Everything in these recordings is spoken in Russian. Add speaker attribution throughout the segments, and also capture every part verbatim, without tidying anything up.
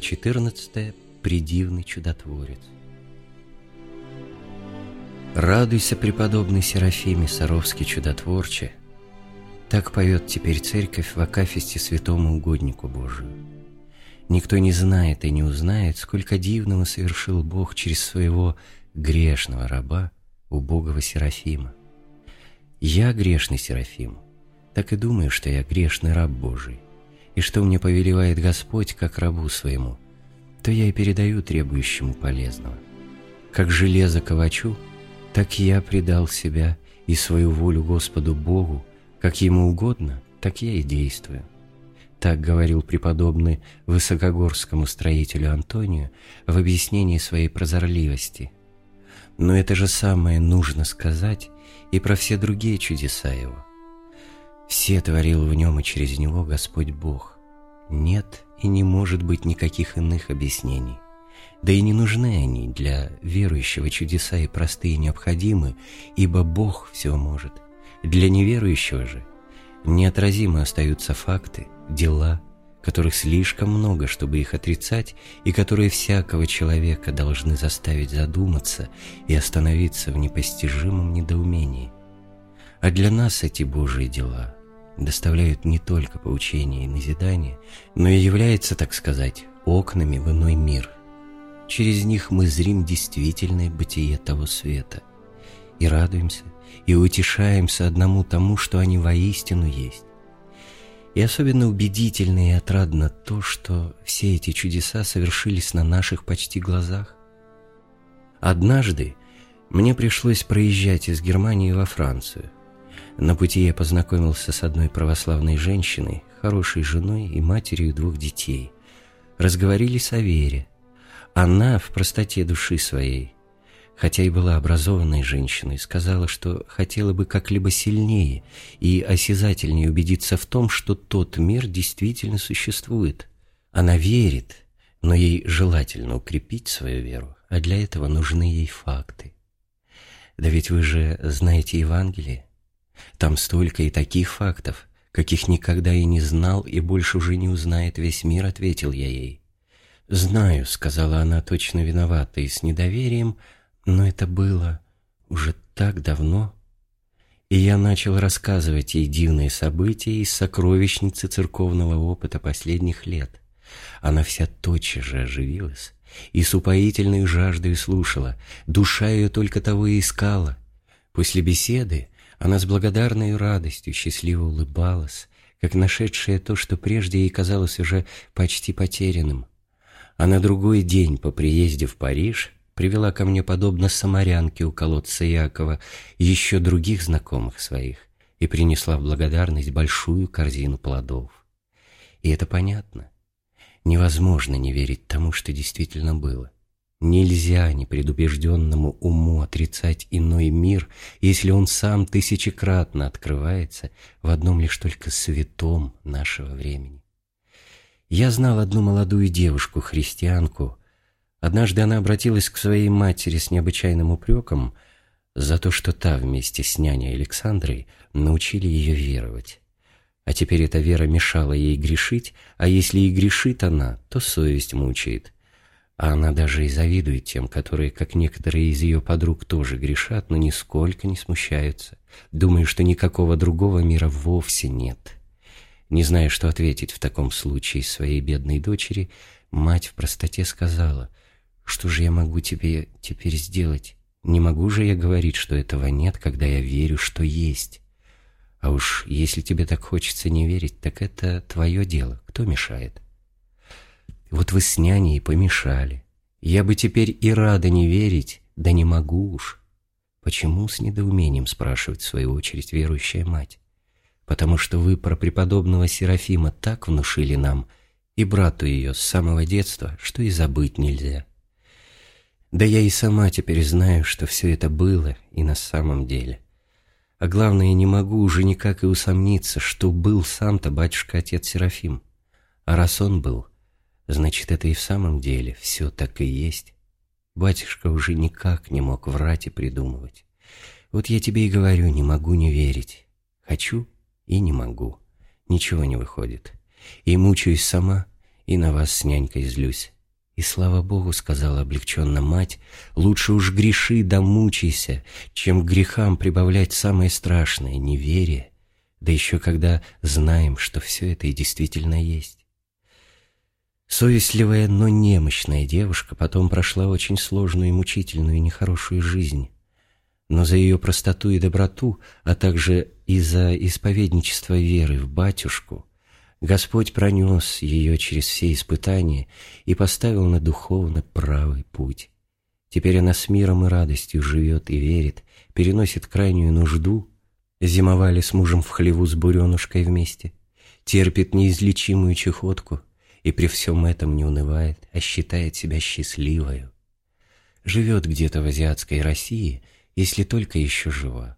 Speaker 1: четырнадцатая. Предивный чудотворец. Радуйся, преподобный Серафиме Саровский чудотворче. Так поет теперь церковь в акафисте святому угоднику Божию. Никто не знает и не узнает, сколько дивного совершил Бог через своего грешного раба, убогого Серафима. Я грешный Серафим, так и думаю, что я грешный раб Божий, и что мне повелевает Господь как рабу своему, то я и передаю требующему полезного. Как железо ковачу, так я предал себя и свою волю Господу Богу, как Ему угодно, так я и действую. Так говорил преподобный высокогорскому строителю Антонию в объяснении своей прозорливости. Но это же самое нужно сказать и про все другие чудеса Его. Все творил в нем и через него Господь Бог. Нет и не может быть никаких иных объяснений. Да и не нужны они для верующего чудеса и простые и необходимы, ибо Бог все может. Для неверующего же неотразимы остаются факты, дела, которых слишком много, чтобы их отрицать, и которые всякого человека должны заставить задуматься и остановиться в непостижимом недоумении. А для нас эти Божьи дела доставляют не только поучение и назидание, но и являются, так сказать, окнами в иной мир. Через них мы зрим действительное бытие того света и радуемся, и утешаемся одному тому, что они воистину есть. И особенно убедительно и отрадно то, что все эти чудеса совершились на наших почти глазах. Однажды мне пришлось проезжать из Германии во Францию. На пути я познакомился с одной православной женщиной, хорошей женой и матерью двух детей. Разговорились о вере. Она в простоте души своей, хотя и была образованной женщиной, сказала, что хотела бы как-либо сильнее и осязательнее убедиться в том, что тот мир действительно существует. Она верит, но ей желательно укрепить свою веру, а для этого нужны ей факты. Да ведь вы же знаете Евангелие. Там столько и таких фактов, каких никогда и не знал, и больше уже не узнает весь мир, ответил я ей. «Знаю», — сказала она, точно виновата и с недоверием, но это было уже так давно. И я начал рассказывать ей дивные события из сокровищницы церковного опыта последних лет. Она вся тотчас же оживилась и с упоительной жаждой слушала, душа ее только того и искала. После беседы она с благодарной радостью счастливо улыбалась, как нашедшая то, что прежде ей казалось уже почти потерянным. А на другой день по приезде в Париж привела ко мне, подобно самарянке у колодца Иакова, еще других знакомых своих и принесла в благодарность большую корзину плодов. И это понятно. Невозможно не верить тому, что действительно было. Нельзя непредубежденному уму отрицать иной мир, если он сам тысячекратно открывается в одном лишь только святом нашего времени. Я знал одну молодую девушку-христианку. Однажды она обратилась к своей матери с необычайным упреком за то, что та вместе с няней Александрой научили ее веровать. А теперь эта вера мешала ей грешить, а если и грешит она, то совесть мучает. А она даже и завидует тем, которые, как некоторые из ее подруг, тоже грешат, но нисколько не смущаются, думая, что никакого другого мира вовсе нет. Не зная, что ответить в таком случае своей бедной дочери, мать в простоте сказала: «Что же я могу тебе теперь сделать? Не могу же я говорить, что этого нет, когда я верю, что есть. А уж если тебе так хочется не верить, так это твое дело, кто мешает? Вот вы с няней помешали. Я бы теперь и рада не верить, да не могу уж». «Почему?» — с недоумением спрашивает в свою очередь верующая мать. «Потому что вы про преподобного Серафима так внушили нам, и брату ее с самого детства, что и забыть нельзя. Да я и сама теперь знаю, что все это было и на самом деле. А главное, не могу уже никак и усомниться, что был сам-то батюшка-отец Серафим. А раз он был, значит, это и в самом деле все так и есть. Батюшка уже никак не мог врать и придумывать. Вот я тебе и говорю, не могу не верить. Хочу и не могу. Ничего не выходит. И мучаюсь сама, и на вас с нянькой злюсь. И слава Богу, сказала облегченно мать, лучше уж греши да мучайся, чем к грехам прибавлять самое страшное — неверие, да еще когда знаем, что все это и действительно есть. Совестливая, но немощная девушка потом прошла очень сложную и мучительную и нехорошую жизнь. Но за ее простоту и доброту, а также и за исповедничество веры в батюшку, Господь пронес ее через все испытания и поставил на духовно правый путь. Теперь она с миром и радостью живет и верит, переносит крайнюю нужду, зимовали с мужем в хлеву с буренушкой вместе, терпит неизлечимую чехотку и при всем этом не унывает, а считает себя счастливою. Живет где-то в азиатской России, если только еще жива.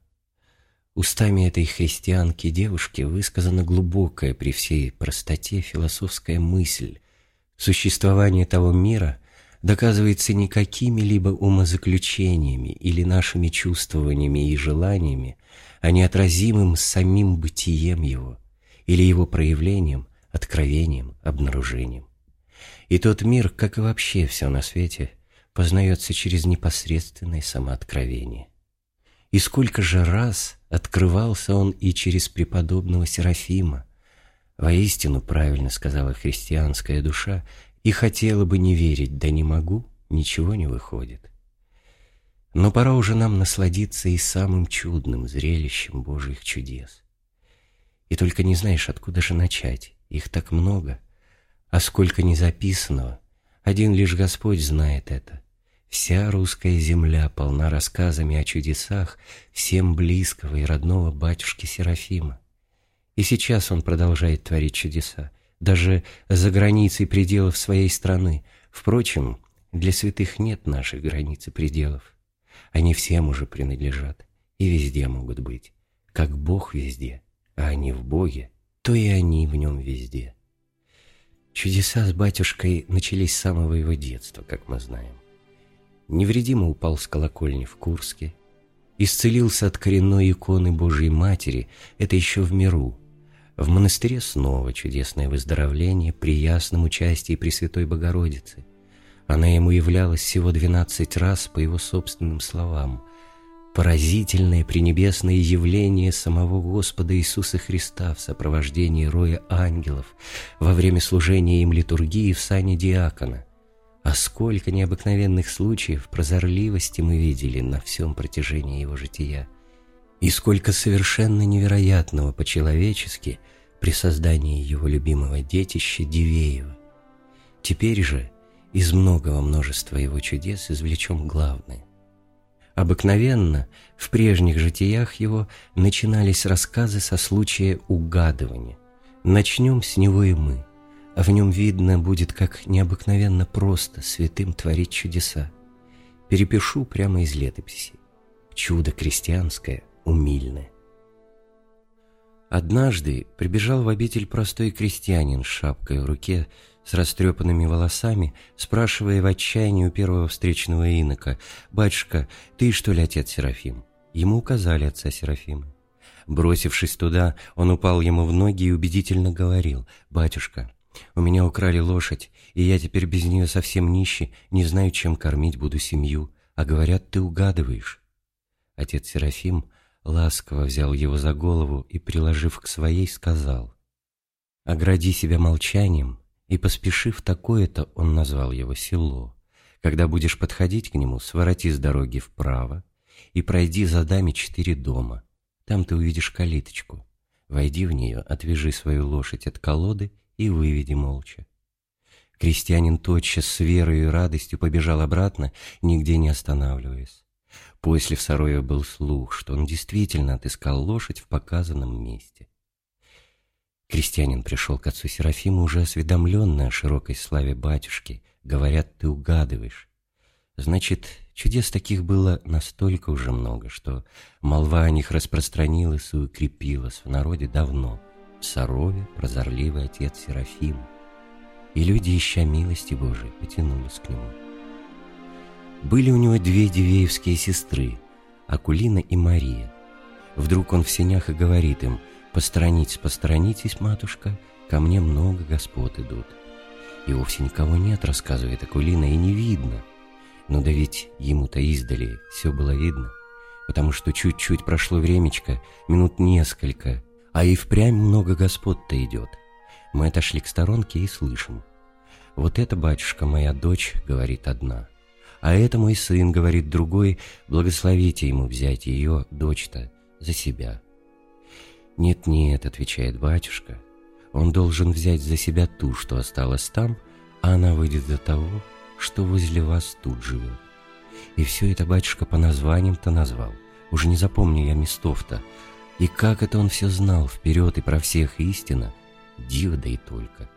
Speaker 1: Устами этой христианки-девушки высказана глубокая при всей простоте философская мысль. Существование того мира доказывается не какими-либо умозаключениями или нашими чувствованиями и желаниями, а неотразимым самим бытием его или его проявлением, откровением, обнаружением. И тот мир, как и вообще все на свете, познается через непосредственное самооткровение. И сколько же раз открывался он и через преподобного Серафима. Воистину, правильно сказала христианская душа, и хотела бы не верить, да не могу, ничего не выходит. Но пора уже нам насладиться и самым чудным зрелищем Божьих чудес. И только не знаешь, откуда же начать, их так много, а сколько не записанного, один лишь Господь знает это. Вся русская земля полна рассказами о чудесах всем близкого и родного батюшки Серафима. И сейчас он продолжает творить чудеса, даже за границей пределов своей страны. Впрочем, для святых нет наших границ и пределов. Они всем уже принадлежат и везде могут быть. Как Бог везде, а они в Боге, то и они в Нем везде. Чудеса с батюшкой начались с самого его детства, как мы знаем. Невредимо упал с колокольни в Курске, исцелился от коренной иконы Божией Матери, это еще в миру. В монастыре снова чудесное выздоровление при ясном участии Пресвятой Богородицы. Она ему являлась всего двенадцать раз, по его собственным словам. Поразительное пренебесное явление самого Господа Иисуса Христа в сопровождении роя ангелов во время служения им литургии в сане диакона. А сколько необыкновенных случаев прозорливости мы видели на всем протяжении его жития, и сколько совершенно невероятного по-человечески при создании его любимого детища Дивеева. Теперь же из многого множества его чудес извлечем главное. Обыкновенно в прежних житиях его начинались рассказы со случая угадывания. Начнем с него и мы. А в нем видно будет, как необыкновенно просто святым творить чудеса. Перепишу прямо из летописи. Чудо крестьянское, умильное. Однажды прибежал в обитель простой крестьянин с шапкой в руке, с растрепанными волосами, спрашивая в отчаянии у первого встречного инока: «Батюшка, ты что ли отец Серафим?» Ему указали отца Серафима. Бросившись туда, он упал ему в ноги и убедительно говорил: «Батюшка, у меня украли лошадь, и я теперь без нее совсем нищий, не знаю, чем кормить буду семью, а говорят, ты угадываешь». Отец Серафим ласково взял его за голову и, приложив к своей, сказал: «Огради себя молчанием и поспеши в такое-то», он назвал его, село. «Когда будешь подходить к нему, свороти с дороги вправо и пройди за дами четыре дома. Там ты увидишь калиточку. Войди в нее, отвяжи свою лошадь от колоды и выведи молча». Крестьянин тотчас с верой и радостью побежал обратно, нигде не останавливаясь. После в Сарове был слух, что он действительно отыскал лошадь в показанном месте. Крестьянин пришел к отцу Серафиму уже осведомленный о широкой славе батюшки. Говорят, ты угадываешь. Значит, чудес таких было настолько уже много, что молва о них распространилась и укрепилась в народе давно. В Сарове прозорливый отец Серафим. И люди, ища милости Божией, потянулись к нему. Были у него две дивеевские сестры, Акулина и Мария. Вдруг он в сенях и говорит им: «Посторонитесь, посторонитесь, матушка, ко мне много господ идут». И вовсе никого нет, рассказывает Акулина, и не видно. Но да ведь ему-то издали все было видно, потому что чуть-чуть прошло времечко, минут несколько, а и впрямь много господ-то идет. Мы отошли к сторонке и слышим. «Вот это, батюшка, моя дочь, — говорит одна, — а это мой сын, — говорит другой, — благословите ему взять ее, дочь-то, за себя». «Нет-нет, — отвечает батюшка, — он должен взять за себя ту, что осталась там, а она выйдет за того, что возле вас тут живет». И все это батюшка по названиям-то назвал, уже не запомню я местов-то, и как это он все знал вперед и про всех истинно, диво да и только.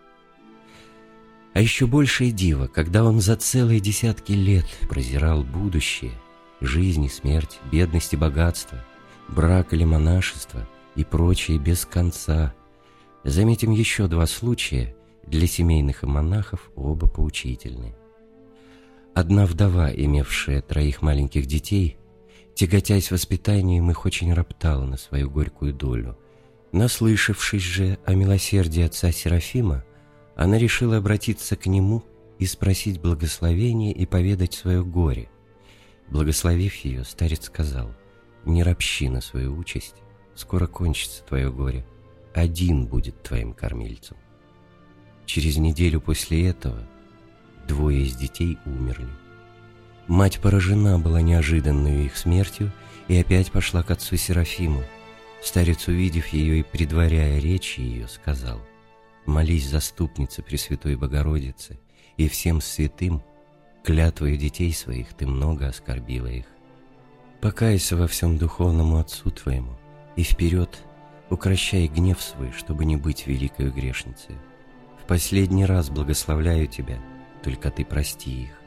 Speaker 1: А еще большее диво, когда он за целые десятки лет прозирал будущее, жизнь и смерть, бедность и богатство, брак или монашество и прочее без конца. Заметим еще два случая, для семейных и монахов оба поучительные. Одна вдова, имевшая троих маленьких детей, тяготясь воспитанием, их очень роптала на свою горькую долю. Наслышавшись же о милосердии отца Серафима, она решила обратиться к нему и спросить благословения и поведать свое горе. Благословив ее, старец сказал: «Не ропщи на свою участь, скоро кончится твое горе, один будет твоим кормильцем». Через неделю после этого двое из детей умерли. Мать поражена была неожиданной их смертью и опять пошла к отцу Серафиму. Старец, увидев ее и предваряя речи ее, сказал: «Молись, заступница Пресвятой Богородицы, и всем святым, клятвою детей своих ты много оскорбила их. Покайся во всем духовному отцу твоему, и вперед укрощай гнев свой, чтобы не быть великою грешницей. В последний раз благословляю тебя, только ты прости их».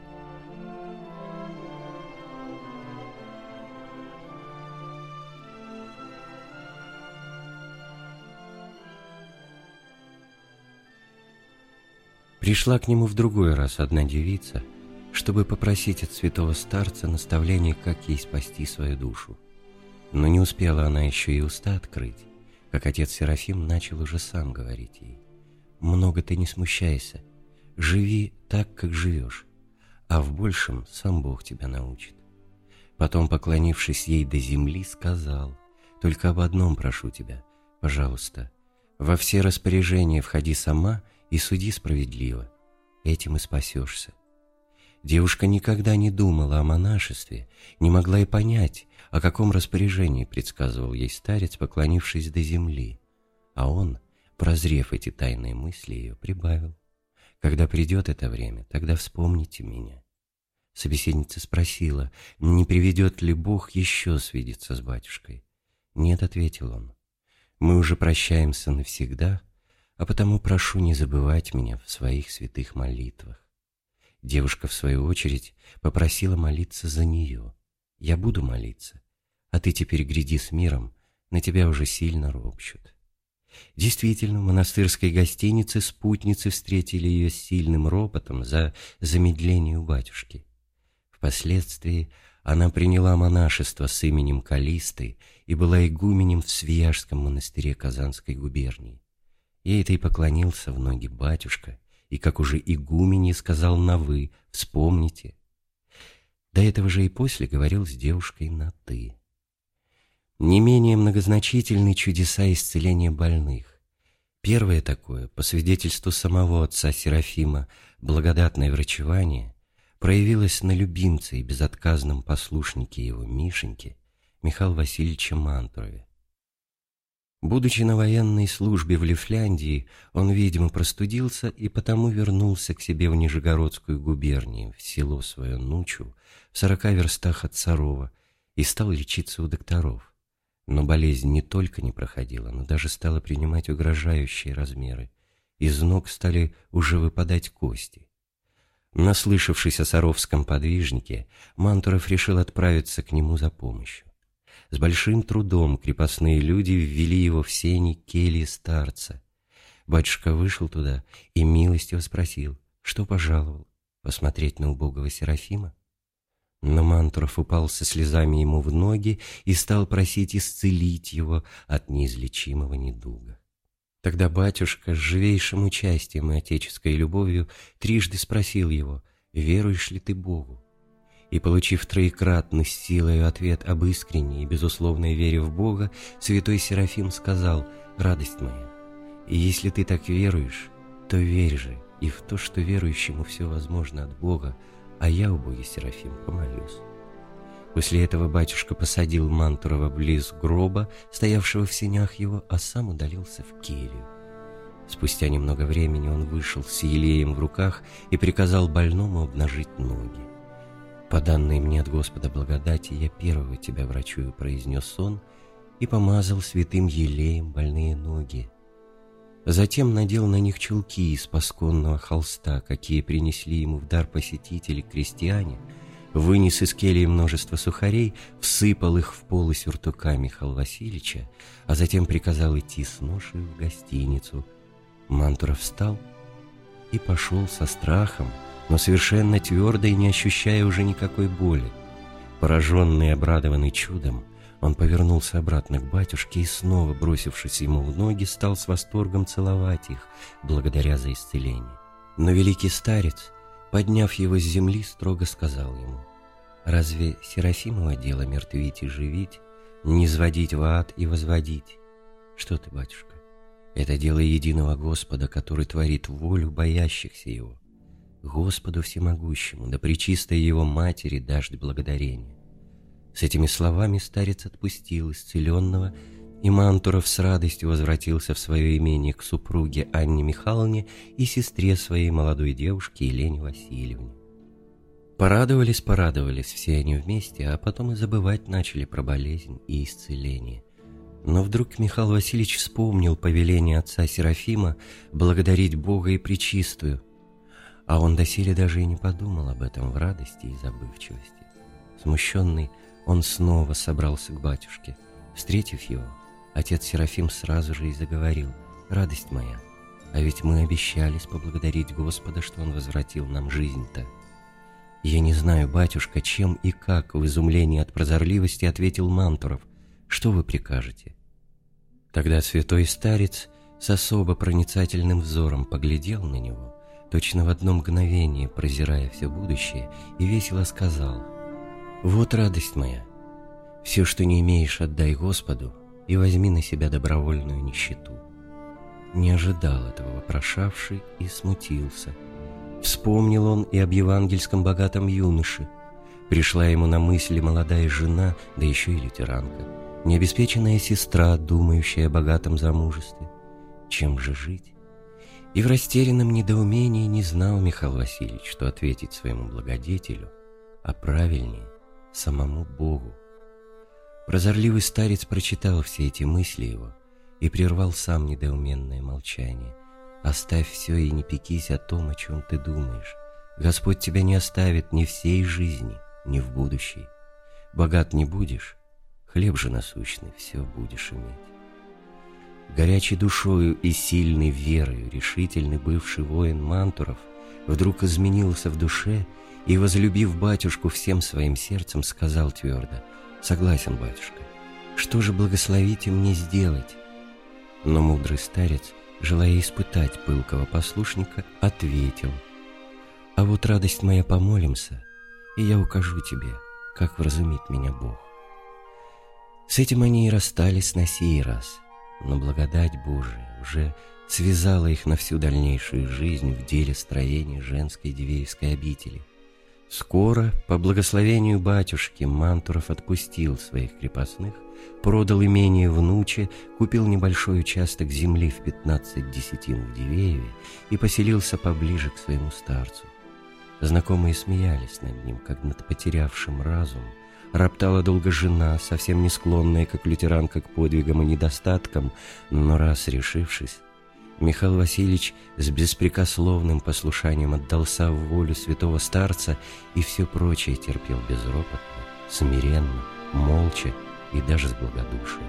Speaker 1: Пришла к нему в другой раз одна девица, чтобы попросить от святого старца наставления, как ей спасти свою душу. Но не успела она еще и уста открыть, как отец Серафим начал уже сам говорить ей: «Много ты не смущайся, живи так, как живешь, а в большем сам Бог тебя научит». Потом, поклонившись ей до земли, сказал: «Только об одном прошу тебя, пожалуйста, во все распоряжения входи сама и суди справедливо, этим и спасешься». Девушка никогда не думала о монашестве, не могла и понять, о каком распоряжении предсказывал ей старец, поклонившись до земли. А он, прозрев эти тайные мысли ее, прибавил: «Когда придет это время, тогда вспомните меня». Собеседница спросила, не приведет ли Бог еще свидеться с батюшкой. «Нет», — ответил он, — «мы уже прощаемся навсегда, а потому прошу не забывать меня в своих святых молитвах». Девушка, в свою очередь, попросила молиться за нее. «Я буду молиться, а ты теперь гряди с миром, на тебя уже сильно ропщут». Действительно, в монастырской гостинице спутницы встретили ее с сильным ропотом за замедление у батюшки. Впоследствии она приняла монашество с именем Калисты и была игуменем в Свияжском монастыре Казанской губернии. Ей-то и поклонился в ноги батюшка, и, как уже игумене, сказал на «вы», вспомните. До этого же и после говорил с девушкой на «ты». Не менее многозначительны чудеса исцеления больных. Первое такое, по свидетельству самого отца Серафима, благодатное врачевание, проявилось на любимце и безотказном послушнике его Мишеньке, Михаиле Васильевиче Мантурове. Будучи на военной службе в Лифляндии, он, видимо, простудился и потому вернулся к себе в Нижегородскую губернию, в село свое Нучу, в сорока верстах от Сарова, и стал лечиться у докторов. Но болезнь не только не проходила, но даже стала принимать угрожающие размеры. Из ног стали уже выпадать кости. Наслышавшись о саровском подвижнике, Мантуров решил отправиться к нему за помощью. С большим трудом крепостные люди ввели его в сени кельи старца. Батюшка вышел туда и милостиво спросил: «Что пожаловал? Посмотреть на убогого Серафима?» Но Мантуров упал со слезами ему в ноги и стал просить исцелить его от неизлечимого недуга. Тогда батюшка с живейшим участием и отеческой любовью трижды спросил его: «Веруешь ли ты Богу?» И, получив троекратно с силою ответ об искренней и безусловной вере в Бога, святой Серафим сказал: «Радость моя, и если ты так веруешь, то верь же и в то, что верующему все возможно от Бога, а я у Боге Серафим помолюсь». После этого батюшка посадил Мантурова близ гроба, стоявшего в сенях его, а сам удалился в келью. Спустя немного времени он вышел с елеем в руках и приказал больному обнажить ноги. «По данной мне от Господа благодати я первого тебя врачую», — произнес он, и помазал святым елеем больные ноги. Затем надел на них чулки из пасконного холста, какие принесли ему в дар посетители-крестьяне, вынес из кельи множество сухарей, всыпал их в полы сюртука Михаила Васильевича, а затем приказал идти с ношей в гостиницу. Мантуров встал и пошел со страхом, но совершенно твердо и не ощущая уже никакой боли. Пораженный и обрадованный чудом, он повернулся обратно к батюшке и, снова бросившись ему в ноги, стал с восторгом целовать их, благодаря за исцеление. Но великий старец, подняв его с земли, строго сказал ему: «Разве Серафимово дело мертвить и живить, не сводить в ад и возводить? Что ты, батюшка, это дело единого Господа, который творит волю боящихся Его. Господу всемогущему, да пречистой Его Матери дашь благодарение». С этими словами старец отпустил исцеленного, и Мантуров с радостью возвратился в свое имение к супруге Анне Михайловне и сестре своей молодой девушке Елене Васильевне. Порадовались, порадовались все они вместе, а потом и забывать начали про болезнь и исцеление. Но вдруг Михаил Васильевич вспомнил повеление отца Серафима благодарить Бога и Пречистую, а он доселе даже и не подумал об этом в радости и забывчивости. Смущенный, он снова собрался к батюшке. Встретив его, отец Серафим сразу же и заговорил: «Радость моя, а ведь мы обещались поблагодарить Господа, что Он возвратил нам жизнь-то». «Я не знаю, батюшка, чем и как», — в изумлении от прозорливости ответил Мантуров. «Что вы прикажете?» Тогда святой старец с особо проницательным взором поглядел на него, точно в одно мгновение прозирая все будущее, и весело сказал: «Вот радость моя, все, что не имеешь, отдай Господу и возьми на себя добровольную нищету». Не ожидал этого вопрошавший и смутился. Вспомнил он и об евангельском богатом юноше. Пришла ему на мысль молодая жена, да еще и лютеранка, необеспеченная сестра, думающая о богатом замужестве. Чем же жить? И в растерянном недоумении не знал Михаил Васильевич, что ответить своему благодетелю, а правильнее — самому Богу. Прозорливый старец прочитал все эти мысли его и прервал сам недоуменное молчание. «Оставь все и не пекись о том, о чем ты думаешь. Господь тебя не оставит ни всей жизни, ни в будущей. Богат не будешь, хлеб же насущный все будешь иметь». Горячей душою и сильной верою решительный бывший воин Мантуров вдруг изменился в душе и, возлюбив батюшку всем своим сердцем, сказал твердо: «Согласен, батюшка, что же благословите мне сделать?» Но мудрый старец, желая испытать пылкого послушника, ответил: «А вот, радость моя, помолимся, и я укажу тебе, как вразумит меня Бог». С этим они и расстались на сей раз, но благодать Божия уже связала их на всю дальнейшую жизнь в деле строения женской Дивеевской обители. Скоро, по благословению батюшки, Мантуров отпустил своих крепостных, продал имение внуче, купил небольшой участок земли в пятнадцать десятин в Дивееве и поселился поближе к своему старцу. Знакомые смеялись над ним, как над потерявшим разум. Роптала долго жена, совсем не склонная, как лютеранка, к подвигам и недостаткам, но раз решившись, Михаил Васильевич с беспрекословным послушанием отдался в волю святого старца и все прочее терпел безропотно, смиренно, молча и даже с благодушием.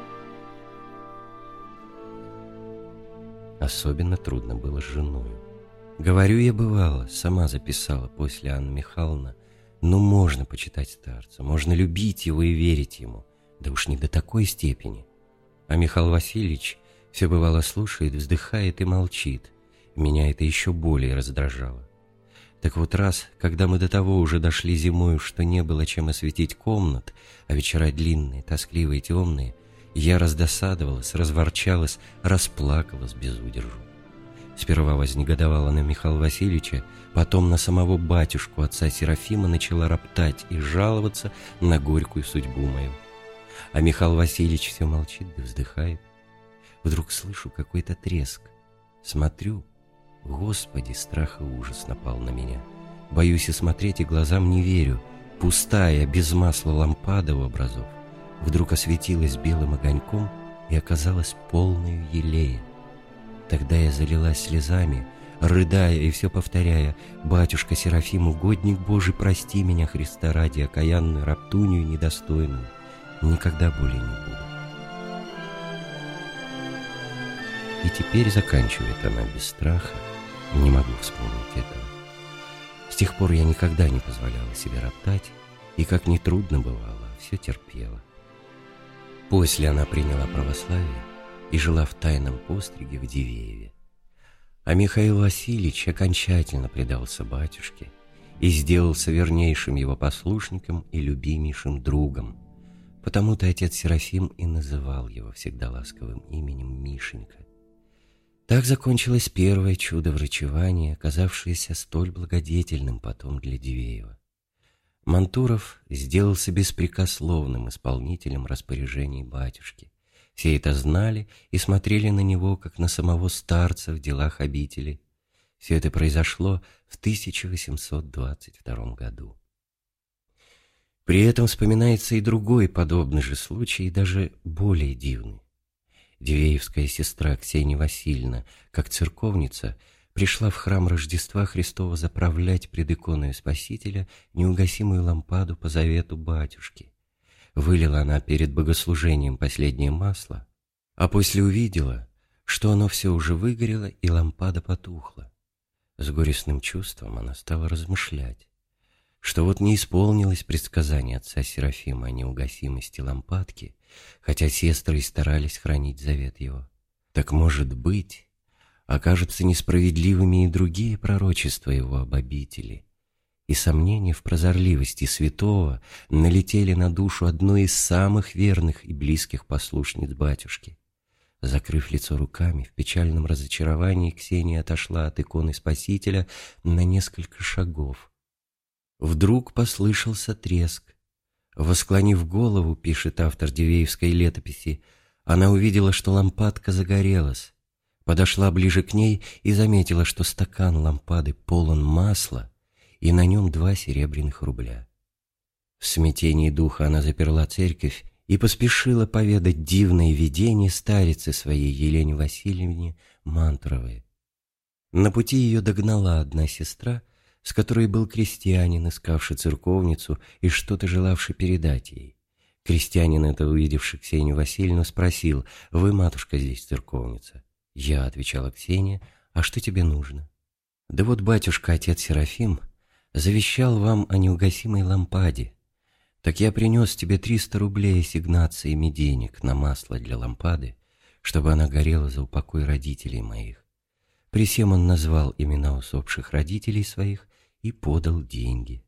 Speaker 1: Особенно трудно было с женою. Говорю я, бывало, сама записала после Анна Михайловна: «Ну, можно почитать старца, можно любить его и верить ему, да уж не до такой степени». А Михаил Васильевич Все бывало слушает, вздыхает и молчит. Меня это еще более раздражало. Так вот раз, когда мы до того уже дошли зимою, что не было чем осветить комнат, а вечера длинные, тоскливые, темные, я раздосадовалась, разворчалась, расплакалась без удержу. Сперва вознегодовала на Михаила Васильевича, потом на самого батюшку отца Серафима начала роптать и жаловаться на горькую судьбу мою. А Михаил Васильевич все молчит да вздыхает. Вдруг слышу какой-то треск. Смотрю, Господи, страх и ужас напал на меня. Боюсь и смотреть, и глазам не верю. Пустая, без масла лампада у образов вдруг осветилась белым огоньком и оказалась полною елея. Тогда я залилась слезами, рыдая и все повторяя: «Батюшка Серафим, угодник Божий, прости меня, Христа ради, окаянную раптунью недостойную. Никогда более не буду». И теперь заканчивает она без страха, не могу вспомнить этого. С тех пор я никогда не позволяла себе роптать, и как ни трудно бывало, все терпела. После она приняла православие и жила в тайном постриге в Дивееве. А Михаил Васильевич окончательно предался батюшке и сделался вернейшим его послушником и любимейшим другом. Потому-то отец Серафим и называл его всегда ласковым именем Мишенька. Так закончилось первое чудо врачевания, оказавшееся столь благодетельным потом для Дивеева. Мантуров сделался беспрекословным исполнителем распоряжений батюшки. Все это знали и смотрели на него, как на самого старца в делах обители. Все это произошло в тысяча восемьсот двадцать втором году. При этом вспоминается и другой подобный же случай, даже более дивный. Дивеевская сестра Ксения Васильевна, как церковница, пришла в храм Рождества Христова заправлять пред иконою Спасителя неугасимую лампаду по завету батюшки. Вылила она перед богослужением последнее масло, а после увидела, что оно все уже выгорело и лампада потухла. С горестным чувством она стала размышлять, что вот не исполнилось предсказание отца Серафима о неугасимости лампадки, хотя сестры и старались хранить завет его. Так, может быть, окажутся несправедливыми и другие пророчества его об обители, и сомнения в прозорливости святого налетели на душу одной из самых верных и близких послушниц батюшки. Закрыв лицо руками, в печальном разочаровании Ксения отошла от иконы Спасителя на несколько шагов. Вдруг послышался треск. Восклонив голову, пишет автор Дивеевской летописи, она увидела, что лампадка загорелась. Подошла ближе к ней и заметила, что стакан лампады полон масла, и на нем два серебряных рубля. В смятении духа она заперла церковь и поспешила поведать дивное видение старицы своей Елене Васильевне Мантуровой. На пути ее догнала одна сестра, с которой был крестьянин, искавший церковницу и что-то желавший передать ей. Крестьянин, это увидевший Ксению Васильевну, спросил: «Вы, матушка, здесь церковница?» «Я», — отвечала Ксения, — «а что тебе нужно?» «Да вот батюшка, отец Серафим, завещал вам о неугасимой лампаде. Так я принес тебе триста рублей ассигнациями денег на масло для лампады, чтобы она горела за упокой родителей моих». При сем он назвал имена усопших родителей своих и подал деньги.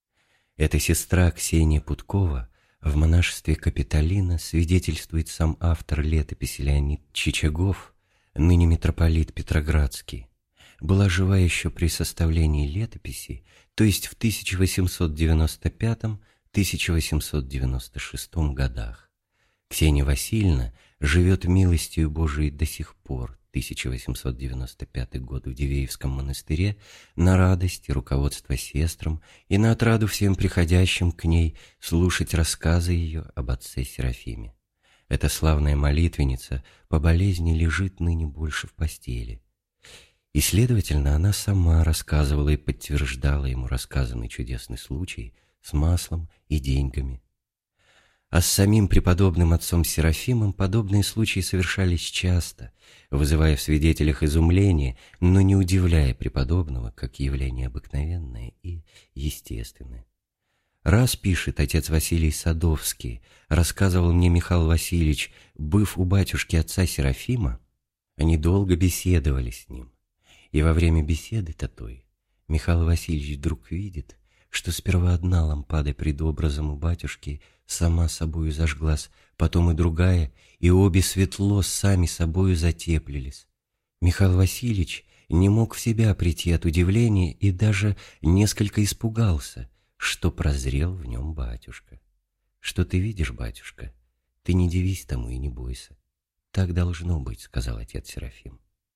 Speaker 1: Эта сестра Ксения Путкова в монашестве Капитолина, свидетельствует сам автор летописи Леонид Чичагов, ныне митрополит Петроградский, была жива еще при составлении летописи, то есть в тысяча восемьсот девяносто пятом — тысяча восемьсот девяносто шестом годах. Ксения Васильевна живет милостью Божией до сих пор, тысяча восемьсот девяносто пятый год, в Дивеевском монастыре, на радость и руководство сестрам и на отраду всем приходящим к ней слушать рассказы ее об отце Серафиме. Эта славная молитвенница по болезни лежит ныне больше в постели. И, следовательно, она сама рассказывала и подтверждала ему рассказанный чудесный случай с маслом и деньгами. А с самим преподобным отцом Серафимом подобные случаи совершались часто, вызывая в свидетелях изумление, но не удивляя преподобного, как явление обыкновенное и естественное. Раз, пишет отец Василий Садовский, рассказывал мне Михаил Васильевич, быв у батюшки отца Серафима, Они долго беседовали с ним, и во время беседы-то той Михаил Васильевич вдруг видит, что сперва одна лампада пред образом у батюшки сама собою зажглась, потом и другая, и обе светло сами собою затеплились. Михаил Васильевич не мог в себя прийти от удивления и даже несколько испугался, что прозрел в нем батюшка. «Что ты видишь, батюшка? Ты не дивись тому и не бойся. Так должно быть», — сказал отец Серафим.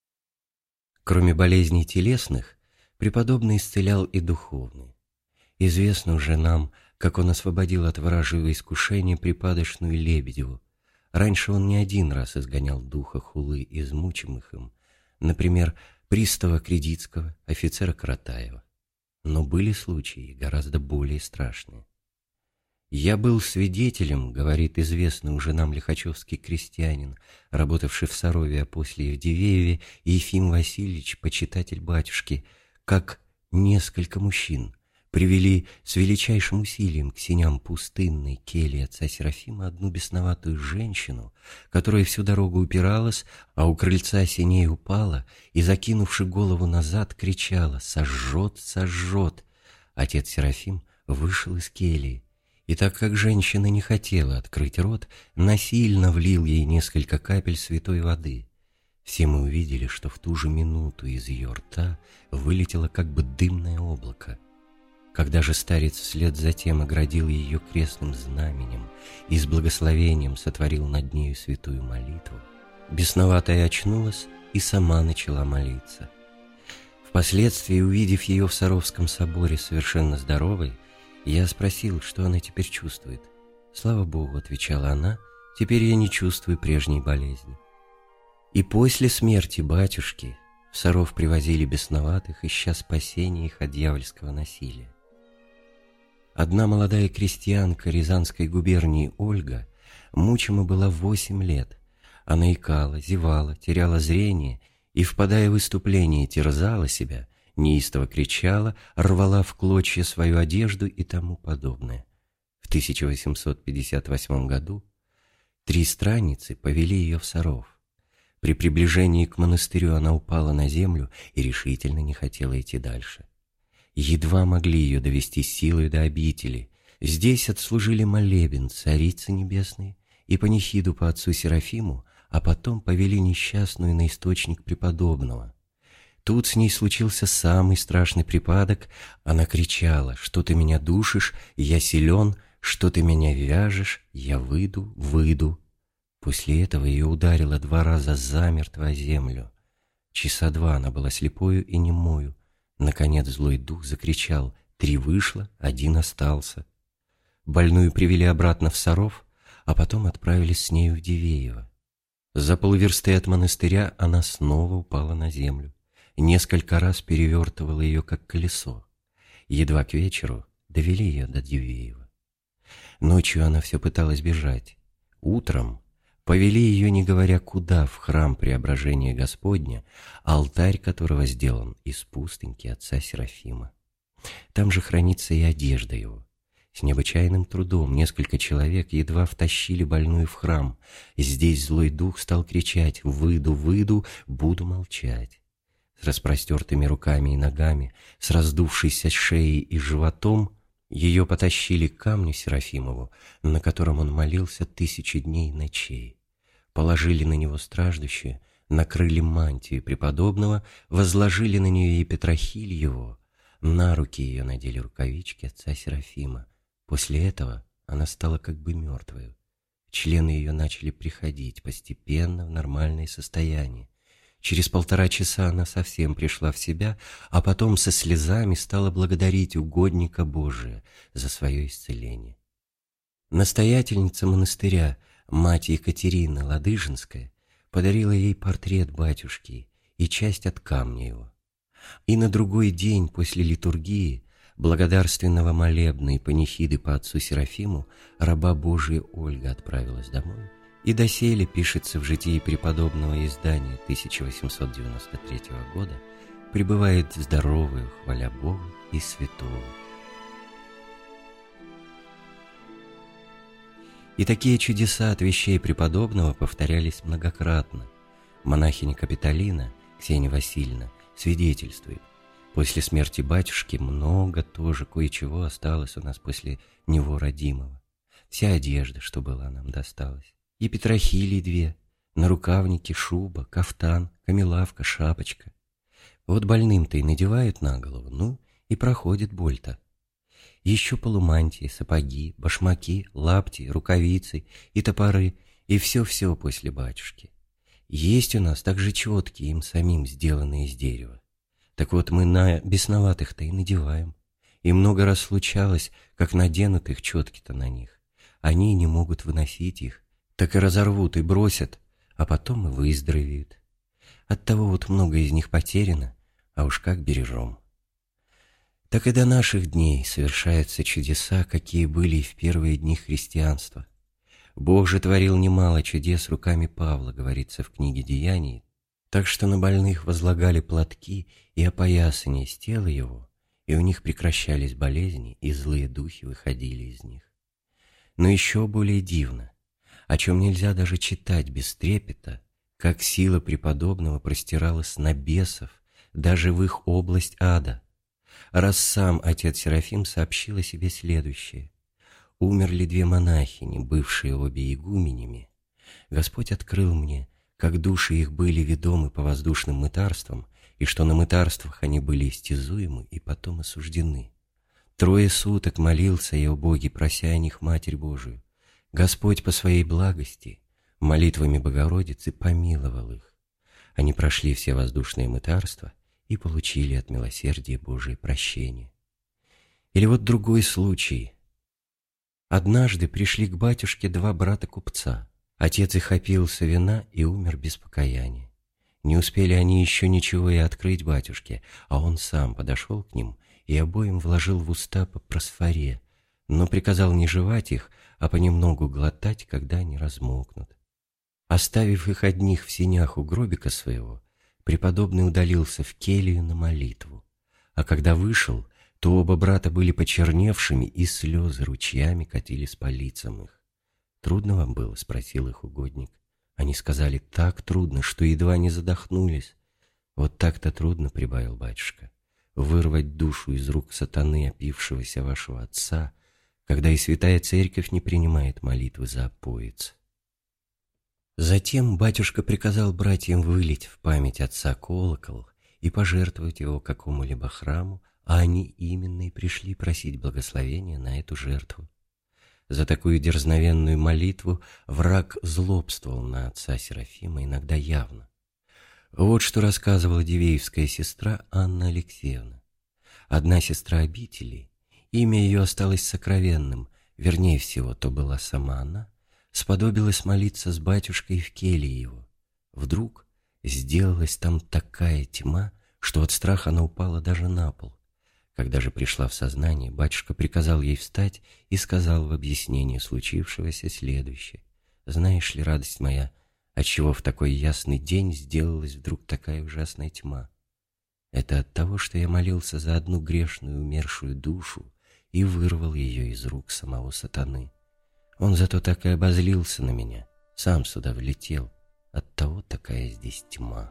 Speaker 1: Кроме болезней телесных, преподобный исцелял и духовные. Известно уже нам, как он освободил от вражьего искушения припадочную Лебедеву. Раньше он не один раз изгонял духа хулы измучимых им, например, пристава Кредицкого, офицера Каратаева. Но были случаи гораздо более страшные. «Я был свидетелем, — говорит известный уже нам лихачевский крестьянин, работавший в Сарове, а после и в Дивееве, Ефим Васильевич, почитатель батюшки, как несколько мужчин привели с величайшим усилием к сеням пустынной кельи отца Серафима одну бесноватую женщину, которая всю дорогу упиралась, а у крыльца сеней упала и, закинувши голову назад, кричала: «Сожжет, сожжет!» Отец Серафим вышел из кельи, и так как женщина не хотела открыть рот, насильно влил ей несколько капель святой воды. Все мы увидели, что в ту же минуту из ее рта вылетело как бы дымное облако. Когда же старец вслед за тем оградил ее крестным знаменем и с благословением сотворил над нею святую молитву, бесноватая очнулась и сама начала молиться. Впоследствии, увидев ее в Саровском соборе совершенно здоровой, я спросил, что она теперь чувствует. «Слава Богу, — отвечала она, — теперь я не чувствую прежней болезни». И после смерти батюшки в Саров привозили бесноватых, ища спасения их от дьявольского насилия. Одна молодая крестьянка Рязанской губернии Ольга мучима была восемь лет. Она икала, зевала, теряла зрение и, впадая в выступление, терзала себя, неистово кричала, рвала в клочья свою одежду и тому подобное. В тысяча восемьсот пятьдесят восьмом году три странницы повели ее в Саров. При приближении к монастырю она упала на землю и решительно не хотела идти дальше. Едва могли ее довести силой до обители. Здесь отслужили молебен Царицы Небесной и панихиду по отцу Серафиму, а потом повели несчастную на источник преподобного. Тут с ней случился самый страшный припадок. Она кричала: «Что ты меня душишь? Я силен. Что ты меня вяжешь? Я выйду, выйду». После этого ее ударило два раза замертво о землю. Часа два она была слепою и немою. Наконец злой дух закричал: «Три вышло, один остался». Больную привели обратно в Саров, а потом отправились с нею в Дивеево. За полверсты от монастыря она снова упала на землю. Несколько раз перевертывала ее, как колесо. Едва к вечеру довели ее до Дивеева. Ночью она все пыталась бежать. Утром повели ее, не говоря куда, в храм Преображения Господня, алтарь которого сделан из пустыньки отца Серафима. Там же хранится и одежда его. С необычайным трудом несколько человек едва втащили больную в храм. Здесь злой дух стал кричать: «Выйду, выйду, буду молчать». С распростертыми руками и ногами, с раздувшейся шеей и животом, ее потащили к камню Серафимову, на котором он молился тысячи дней и ночей. Положили на него страждущие, накрыли мантию преподобного, возложили на нее и Петрохиль его, на руки ее надели рукавички отца Серафима. После этого она стала как бы мертвою. Члены ее начали приходить постепенно в нормальное состояние. Через полтора часа она совсем пришла в себя, а потом со слезами стала благодарить угодника Божия за свое исцеление. Настоятельница монастыря, мать Екатерина Ладыжинская, подарила ей портрет батюшки и часть от камня его. И на другой день после литургии, благодарственного молебна и панихиды по отцу Серафиму, раба Божия Ольга отправилась домой. И доселе пишется в житии преподобного издания тысяча восемьсот девяносто третьего года: пребывает здоровую, хваля Бога и святого. И такие чудеса от вещей преподобного повторялись многократно. Монахиня Капитолина, Ксения Васильевна, свидетельствует: после смерти батюшки много тоже кое-чего осталось у нас после него родимого. Вся одежда, что была, нам досталась. И петрохилий две, нарукавники, шуба, кафтан, камелавка, шапочка. Вот больным-то и надевают на голову, ну и проходит боль-то. Еще полумантии, сапоги, башмаки, лапти, рукавицы и топоры, и все-все после батюшки. Есть у нас также четки, им самим сделанные из дерева. Так вот мы на бесноватых-то и надеваем. И много раз случалось, как наденут их четки-то на них. Они не могут выносить их, так и разорвут и бросят, а потом и выздоровеют. Оттого вот много из них потеряно, а уж как бережем. Так и до наших дней совершаются чудеса, какие были и в первые дни христианства. Бог же творил немало чудес руками Павла, говорится в книге Деяний, так что на больных возлагали платки и опоясания с тела его, и у них прекращались болезни, и злые духи выходили из них. Но еще более дивно, о чем нельзя даже читать без трепета, как сила преподобного простиралась на бесов, даже в их область ада. Раз сам отец Серафим сообщил о себе следующее: умерли две монахини, бывшие обе игуменями. Господь открыл мне, как души их были ведомы по воздушным мытарствам, и что на мытарствах они были истязуемы и потом осуждены. Трое суток молился я о Боге, прося о них Матерь Божию. Господь по своей благости молитвами Богородицы помиловал их. Они прошли все воздушные мытарства и получили от милосердия Божие прощение. Или вот другой случай. Однажды пришли к батюшке два брата-купца. Отец их опился вина и умер без покаяния. Не успели они еще ничего и открыть батюшке, а он сам подошел к ним и обоим вложил в уста по просфоре, но приказал не жевать их, а понемногу глотать, когда они размокнут. Оставив их одних в сенях у гробика своего, преподобный удалился в келью на молитву, а когда вышел, то оба брата были почерневшими, и слезы ручьями катились по лицам их. «Трудно вам было?» — спросил их угодник. Они сказали: «Так трудно, что едва не задохнулись». «Вот так-то трудно», — прибавил батюшка, «вырвать душу из рук сатаны, опившегося вашего отца, когда и святая церковь не принимает молитвы за опоиц». Затем батюшка приказал братьям вылить в память отца колокол и пожертвовать его какому-либо храму, а они именно и пришли просить благословения на эту жертву. За такую дерзновенную молитву враг злобствовал на отца Серафима иногда явно. Вот что рассказывала дивеевская сестра Анна Алексеевна. Одна сестра обители, имя ее осталось сокровенным, вернее всего, то была сама она, сподобилась молиться с батюшкой в келье его. Вдруг сделалась там такая тьма, что от страха она упала даже на пол. Когда же пришла в сознание, батюшка приказал ей встать и сказал в объяснении случившегося следующее: «Знаешь ли, радость моя, отчего в такой ясный день сделалась вдруг такая ужасная тьма? Это от того, что я молился за одну грешную умершую душу и вырвал ее из рук самого сатаны. Он зато так и обозлился на меня, сам сюда влетел, оттого такая здесь тьма».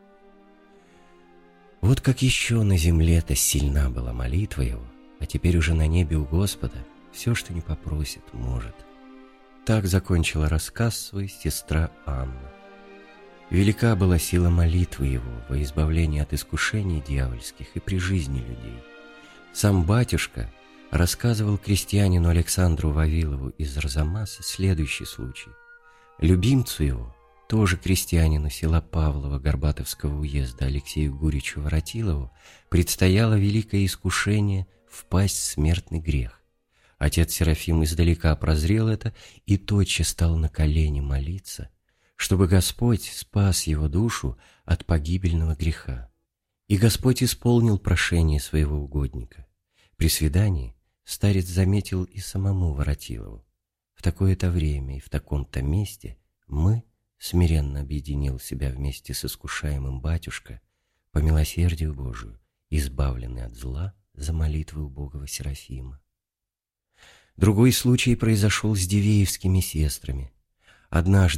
Speaker 1: Вот как еще на земле-то сильна была молитва его, а теперь уже на небе у Господа все, что не попросит, может. Так закончила рассказ свой сестра Анна. Велика была сила молитвы его во избавлении от искушений дьявольских и при жизни людей. Сам батюшка рассказывал крестьянину Александру Вавилову из Арзамаса следующий случай. Любимцу его, тоже крестьянину села Павлова Горбатовского уезда Алексею Гуричу Воротилову, предстояло великое искушение впасть в смертный грех. Отец Серафим издалека прозрел это и тотчас стал на колени молиться, чтобы Господь спас его душу от погибельного греха. И Господь исполнил прошение своего угодника. При свидании старец заметил и самому Воротилову: «В такое-то время и в таком-то месте мы, смиренно объединил себя вместе с искушаемым батюшка, по милосердию Божию, избавленный от зла за молитвы убогого Серафима». Другой случай произошел с дивеевскими сестрами. Однажды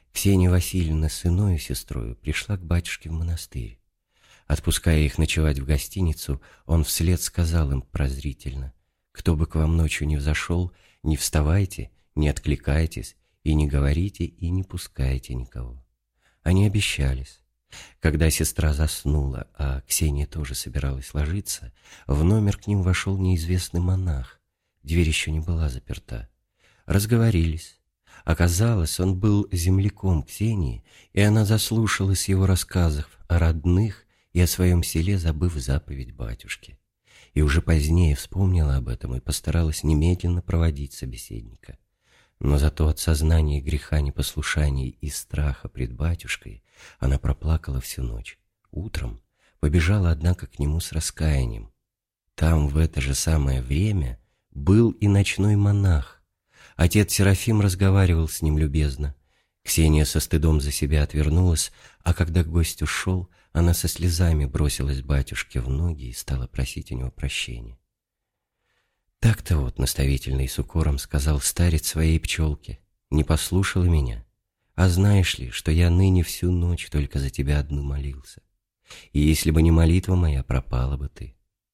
Speaker 1: Ксения Васильевна с иною сестрою пришла к батюшке в монастырь. Отпуская их ночевать в гостиницу, он вслед сказал им прозрительно: «Кто бы к вам ночью не взошел, не вставайте, не откликайтесь, и не говорите, и не пускайте никого». Они обещались. Когда сестра заснула, а Ксения тоже собиралась ложиться, в номер к ним вошел неизвестный монах. Дверь еще не была заперта. Разговорились. Оказалось, он был земляком Ксении, и она заслушалась его рассказов о родных и о своем селе, забыв заповедь батюшки. И уже позднее вспомнила об этом и постаралась немедленно проводить собеседника. Но зато от сознания греха непослушания и страха пред батюшкой она проплакала всю ночь. Утром побежала, однако, к нему с раскаянием. Там в это же самое время был и ночной монах. Отец Серафим разговаривал с ним любезно. Ксения со стыдом за себя отвернулась, а когда гость ушел, она со слезами бросилась батюшке в ноги и стала просить у него прощения. «Так-то вот», — наставительно и с укором сказал старец своей пчелке, — «не послушала меня. А знаешь ли, что я ныне всю ночь только за тебя одну молился? И если бы не молитва моя, пропала бы ты.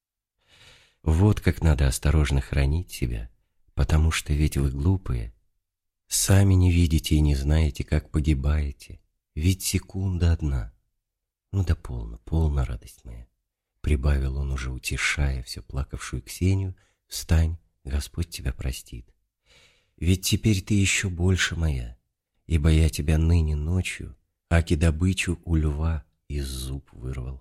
Speaker 1: Вот как надо осторожно хранить себя, потому что ведь вы глупые. Сами не видите и не знаете, как погибаете, ведь секунда одна». «Ну да полно, полно, радость моя», — прибавил он, уже утешая все плакавшую Ксению, — «встань, Господь тебя простит. Ведь теперь ты еще больше моя, ибо я тебя ныне ночью, аки добычу у льва из зуб вырвал».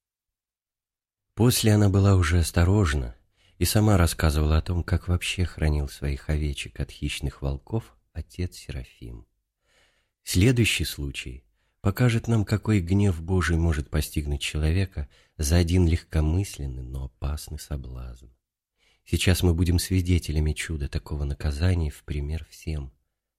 Speaker 1: После она была уже осторожна и сама рассказывала о том, как вообще хранил своих овечек от хищных волков отец Серафим. Следующий случай покажет нам, какой гнев Божий может постигнуть человека за один легкомысленный, но опасный соблазн. Сейчас мы будем свидетелями чуда такого наказания в пример всем.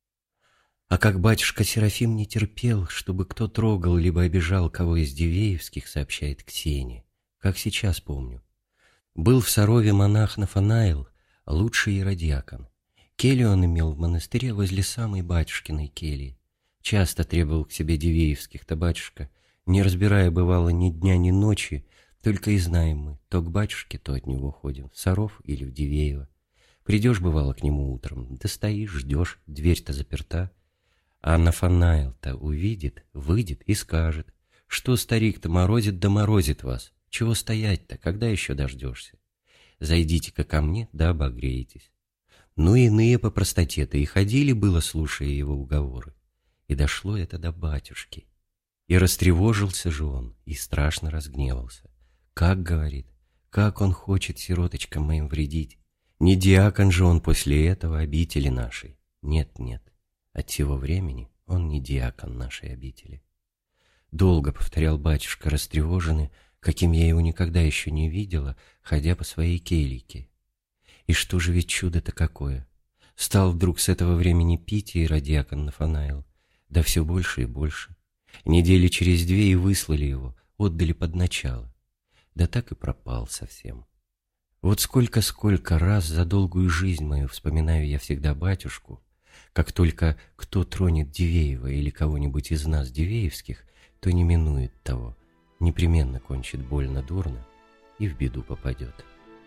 Speaker 1: А как батюшка Серафим не терпел, чтобы кто трогал либо обижал кого из Дивеевских, сообщает Ксения, как сейчас помню. Был в Сарове монах Нафанаил, лучший иродиакон. Келью он имел в монастыре возле самой батюшкиной кельи. Часто требовал к себе Дивеевских-то батюшка, не разбирая, бывало, ни дня, ни ночи. Только и знаем мы, то к батюшке, то от него ходим, в Саров или в Дивеево. Придешь, бывало, к нему утром, да стоишь, ждешь, дверь-то заперта. А Нафанаил-то увидит, выйдет и скажет: «Что старик-то морозит да морозит вас? Чего стоять-то, когда еще дождешься? Зайдите-ка ко мне, да обогреетесь». Ну, иные по простоте-то и ходили было, слушая его уговоры. И дошло это до батюшки. И растревожился же он, и страшно разгневался. «Как, — говорит, — как он хочет сироточкам моим вредить? Не диакон же он после этого обители нашей. Нет, нет, от сего времени он не диакон нашей обители». Долго повторял батюшка, растревоженный, каким я его никогда еще не видела, ходя по своей кельике. И что же ведь чудо-то какое? Стал вдруг с этого времени пить иродиакон Нафанаил, да все больше и больше. Недели через две и выслали его, отдали под начало. Да так и пропал совсем. Вот сколько-сколько раз за долгую жизнь мою вспоминаю я всегда батюшку. Как только кто тронет Дивеева или кого-нибудь из нас дивеевских, то не минует того, непременно кончит больно дурно и в беду попадет.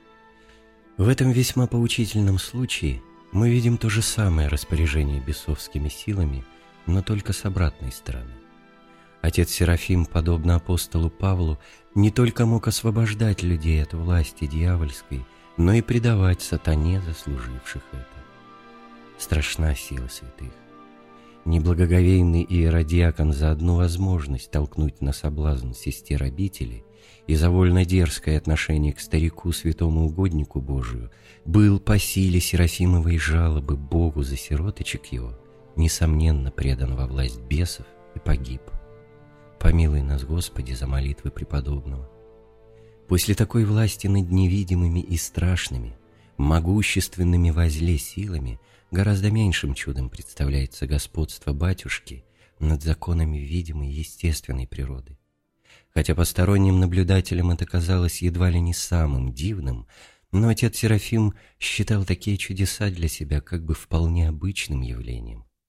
Speaker 1: В этом весьма поучительном случае мы видим то же самое распоряжение бесовскими силами, но только с обратной стороны. Отец Серафим, подобно апостолу Павлу, не только мог освобождать людей от власти дьявольской, но и предавать сатане, заслуживших это. Страшна сила святых. Неблагоговейный иеродиакон за одну возможность толкнуть на соблазн сестер обители и за вольно дерзкое отношение к старику, святому угоднику Божию, был по силе Серафимовой жалобы Богу за сироточек его, несомненно предан во власть бесов и погиб. Помилуй нас, Господи, за молитвы преподобного. После такой власти над невидимыми и страшными, могущественными возле силами, гораздо меньшим чудом представляется господство батюшки над законами видимой естественной природы. Хотя посторонним наблюдателям это казалось едва ли не самым дивным, но отец Серафим считал такие чудеса для себя как бы вполне обычным явлением.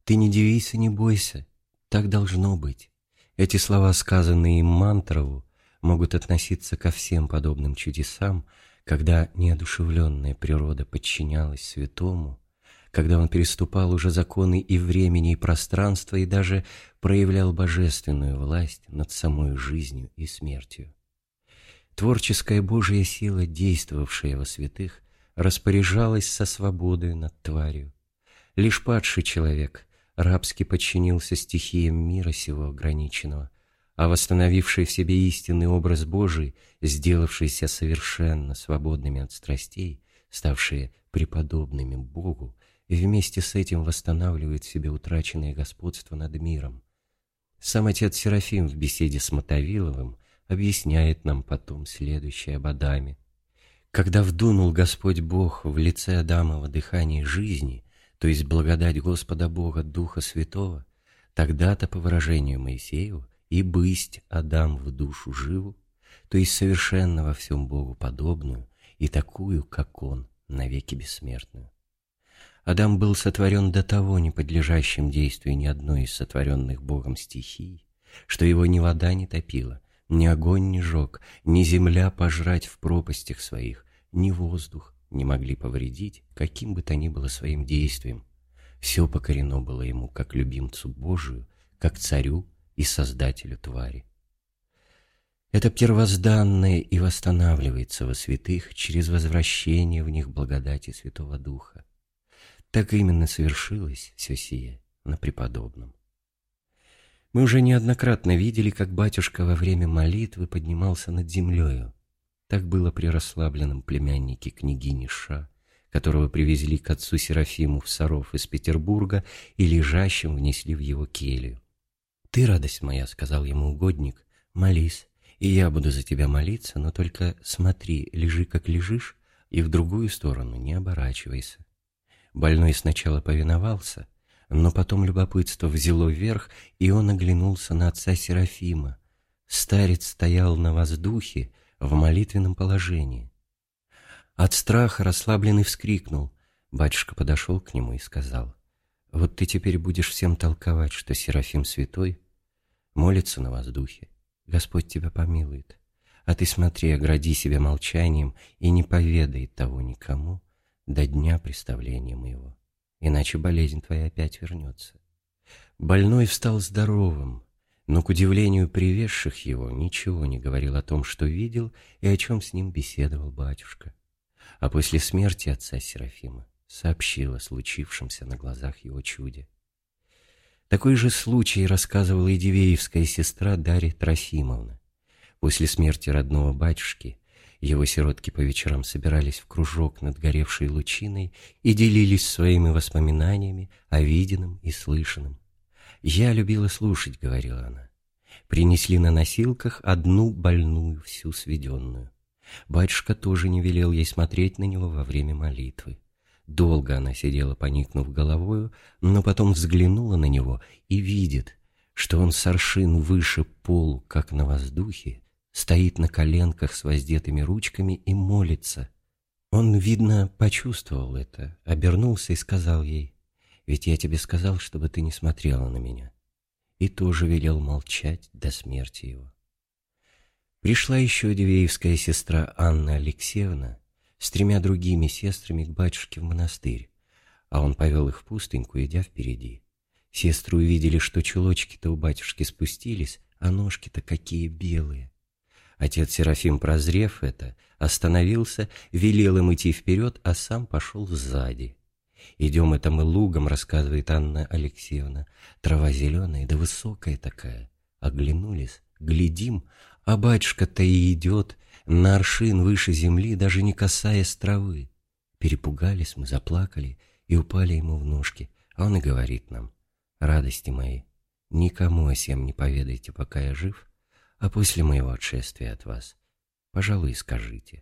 Speaker 1: Ты не дивись и не бойся, так должно быть. Эти слова, сказанные им Мантрову, могут относиться ко всем подобным чудесам, когда неодушевленная природа подчинялась святому, когда он переступал уже законы и времени, и пространства, и даже проявлял божественную власть над самой жизнью и смертью. Творческая Божья сила, действовавшая во святых, распоряжалась со свободой над тварью. Лишь падший человек рабски подчинился стихиям мира сего ограниченного, а восстановивший в себе истинный образ Божий, сделавшийся совершенно свободными от страстей, ставшие преподобными Богу, и вместе с этим восстанавливает в себе утраченное господство над миром. Сам отец Серафим в беседе с Мотовиловым объясняет нам потом следующее об Адаме. Когда вдунул Господь Бог в лице Адамова дыхание жизни, то есть благодать Господа Бога, Духа Святого, тогда-то, по выражению Моисееву, и бысть Адам в душу живу, то есть совершенно во всем Богу подобную и такую, как Он, навеки бессмертную. Адам был сотворен до того не подлежащим действию ни одной из сотворенных Богом стихий, что его ни вода не топила, ни огонь не жег, ни земля пожрать в пропастях своих, ни воздух не могли повредить каким бы то ни было своим действием. Все покорено было ему как любимцу Божию, как царю и создателю твари. Это первозданное и восстанавливается во святых через возвращение в них благодати Святого Духа. Так именно совершилось все сие на преподобном. Мы уже неоднократно видели, как батюшка во время молитвы поднимался над землею. Так было при расслабленном племяннике княгини Ша, которого привезли к отцу Серафиму в Саров из Петербурга и лежащим внесли в его келью. «Ты, радость моя, — сказал ему угодник, — молись, и я буду за тебя молиться, но только смотри, лежи, как лежишь, и в другую сторону не оборачивайся». Больной сначала повиновался, но потом любопытство взяло верх, и он оглянулся на отца Серафима. Старец стоял на воздухе в молитвенном положении. От страха расслабленный вскрикнул. Батюшка подошел к нему и сказал: «Вот ты теперь будешь всем толковать, что Серафим святой, молится на воздухе, Господь тебя помилует, а ты смотри, огради себя молчанием и не поведай того никому до дня представления моего, иначе болезнь твоя опять вернется». Больной встал здоровым, но, к удивлению привезших его, ничего не говорил о том, что видел и о чем с ним беседовал батюшка. А после смерти отца Серафима сообщил о случившемся на глазах его чуде. Такой же случай рассказывала и дивеевская сестра Дарья Трофимовна. После смерти родного батюшки его сиротки по вечерам собирались в кружок над горевшей лучиной и делились своими воспоминаниями о виденном и слышанном. «Я любила слушать, — говорила она. Принесли на носилках одну больную, всю сведенную. Батюшка тоже не велел ей смотреть на него во время молитвы. Долго она сидела, поникнув головою, но потом взглянула на него и видит, что он с аршин выше полу, как на воздухе, стоит на коленках с воздетыми ручками и молится. Он, видно, почувствовал это, обернулся и сказал ей: «Ведь я тебе сказал, чтобы ты не смотрела на меня». И тоже велел молчать до смерти его. Пришла еще дивеевская сестра Анна Алексеевна с тремя другими сестрами к батюшке в монастырь, а он повел их в пустыньку, идя впереди. Сестры увидели, что чулочки-то у батюшки спустились, а ножки-то какие белые. Отец Серафим, прозрев это, остановился, велел им идти вперед, а сам пошел сзади. «Идем это мы лугом, — рассказывает Анна Алексеевна, — трава зеленая да высокая такая. Оглянулись, глядим, а батюшка-то и идет на аршин выше земли, даже не касаясь травы. Перепугались мы, заплакали и упали ему в ножки, а он и говорит нам: радости мои, никому о сем не поведайте, пока я жив, а после моего отшествия от вас, пожалуй, скажите».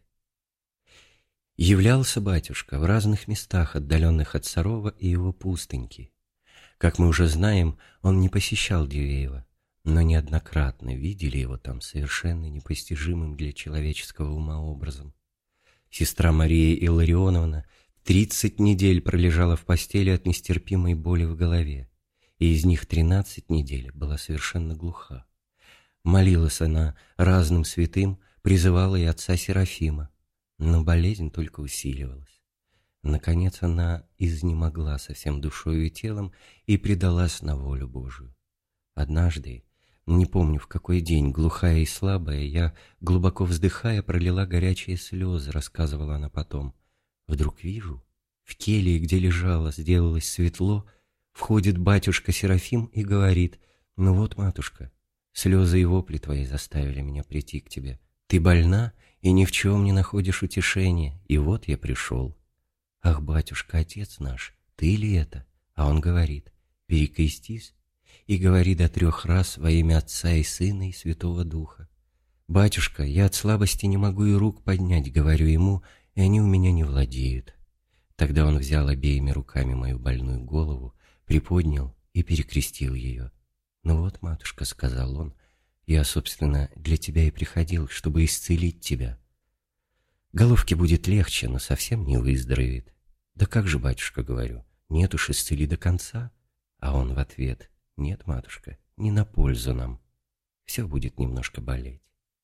Speaker 1: Являлся батюшка в разных местах, отдаленных от Сарова и его пустыньки. Как мы уже знаем, он не посещал Дивеева, но неоднократно видели его там совершенно непостижимым для человеческого ума образом. Сестра Мария Илларионовна тридцать недель пролежала в постели от нестерпимой боли в голове, и из них тринадцать недель была совершенно глуха. Молилась она разным святым, призывала и отца Серафима, но болезнь только усиливалась. Наконец она изнемогла совсем душою и телом и предалась на волю Божию. Однажды, не помню в какой день, глухая и слабая, я, глубоко вздыхая, пролила горячие слезы, рассказывала она потом. Вдруг вижу, в келье, где лежала, сделалось светло, входит батюшка Серафим и говорит: «Ну вот, матушка, слезы и вопли твои заставили меня прийти к тебе. Ты больна и ни в чем не находишь утешения, и вот я пришел». «Ах, батюшка, отец наш, ты ли это?» А он говорит: «Перекрестись и говори до трех раз во имя Отца и Сына и Святого Духа». «Батюшка, я от слабости не могу и рук поднять», — говорю ему, и они у меня не владеют. Тогда он взял обеими руками мою больную голову, приподнял и перекрестил ее. «Ну вот, матушка», — сказал он, — «я, собственно, для тебя и приходил, чтобы исцелить тебя. Головке будет легче, но совсем не выздоровеет». «Да как же, батюшка, — говорю, — нет уж, исцели до конца». А он в ответ: «Нет, матушка, не на пользу нам. Все будет немножко болеть».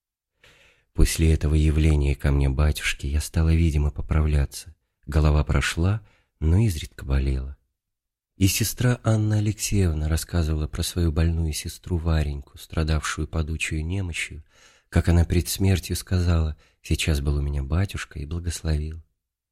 Speaker 1: После этого явления ко мне батюшки я стала, видимо, поправляться. Голова прошла, но изредка болела. И сестра Анна Алексеевна рассказывала про свою больную сестру Вареньку, страдавшую падучую немощью, как она пред смертью сказала: «Сейчас был у меня батюшка и благословил».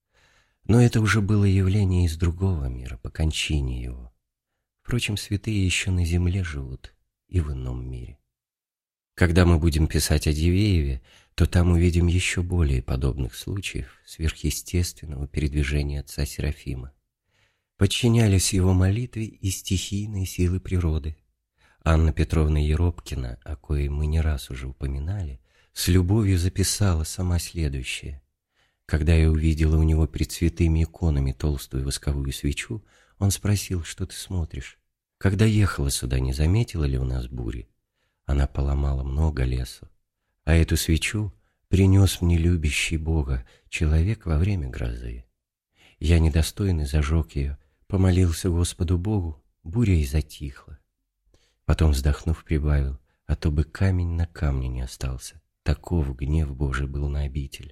Speaker 1: Но это уже было явление из другого мира, по кончине его. Впрочем, святые еще на земле живут и в ином мире. Когда мы будем писать о Дивееве, то там увидим еще более подобных случаев сверхъестественного передвижения отца Серафима. Подчинялись его молитве и стихийные силы природы. Анна Петровна Еропкина, о коей мы не раз уже упоминали, с любовью записала сама следующее. Когда я увидела у него пред святыми иконами толстую восковую свечу, он спросил: «Что ты смотришь? Когда ехала сюда, не заметила ли у нас бури? Она поломала много лесу, а эту свечу принес мне любящий Бога человек во время грозы. Я, недостойный, зажег ее, помолился Господу Богу, буря и затихла». Потом, вздохнув, прибавил: «А то бы камень на камне не остался, таков гнев Божий был на обитель».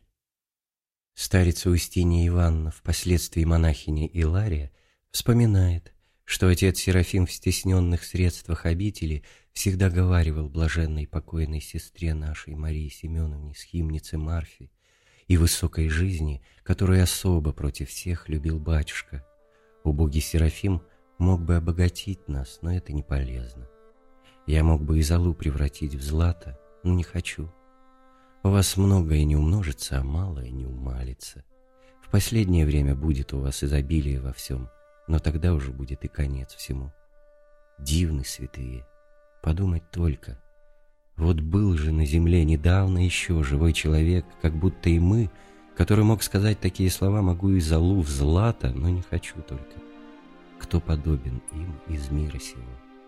Speaker 1: Старица Устинья Ивановна, впоследствии монахиня Илария, вспоминает, что отец Серафим в стесненных средствах обители всегда говаривал блаженной покойной сестре нашей Марии Семеновне, схимнице Марфе, и высокой жизни, которую особо против всех любил батюшка: «Убогий Серафим мог бы обогатить нас, но это не полезно. Я мог бы и золу превратить в злато, но не хочу. У вас многое не умножится, а малое не умалится. В последнее время будет у вас изобилие во всем, но тогда уже будет и конец всему». Дивны святые, подумать только. Вот был же на земле недавно еще живой человек, как будто и мы, который мог сказать такие слова: «Могу и золу в злато, но не хочу только». Кто подобен им из мира сего?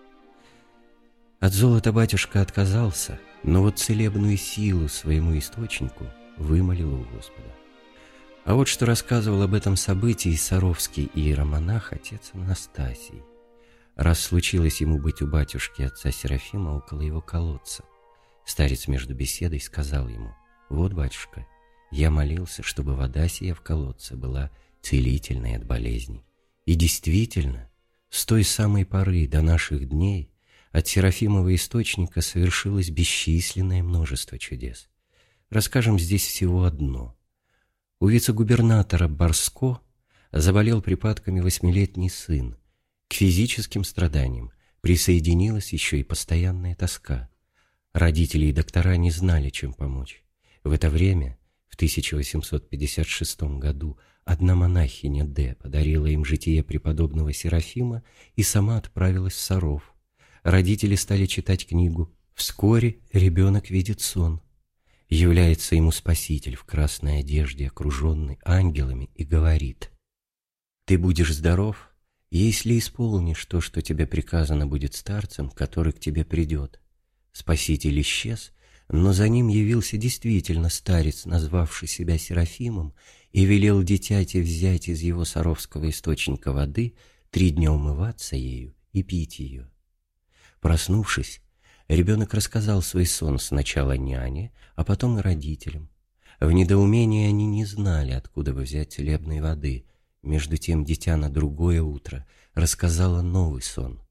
Speaker 1: От золота батюшка отказался, но вот целебную силу своему источнику вымолил у Господа. А вот что рассказывал об этом событии саровский иеромонах отец Анастасий. Раз случилось ему быть у батюшки отца Серафима около его колодца, старец между беседой сказал ему: «Вот, батюшка, я молился, чтобы вода сия в колодце была целительной от болезней. И действительно, с той самой поры до наших дней от Серафимова источника совершилось бесчисленное множество чудес. Расскажем здесь всего одно. У вице-губернатора Борско заболел припадками восьмилетний сын. К физическим страданиям присоединилась еще и постоянная тоска. Родители и доктора не знали, чем помочь. В это время, в тысяча восемьсот пятьдесят шестом году, одна монахиня Д. подарила им житие преподобного Серафима и сама отправилась в Саров. Родители стали читать книгу. Вскоре ребенок видит сон. Является ему Спаситель в красной одежде, окруженный ангелами, и говорит: «Ты будешь здоров, если исполнишь то, что тебе приказано будет старцем, который к тебе придет». Спаситель исчез, но за ним явился действительно старец, назвавший себя Серафимом, и велел дитяти взять из его саровского источника воды, три дня умываться ею и пить ее. Проснувшись, ребенок рассказал свой сон сначала няне, а потом и родителям. В недоумении они не знали, откуда бы взять целебной воды. Между тем дитя на другое утро рассказало новый сон.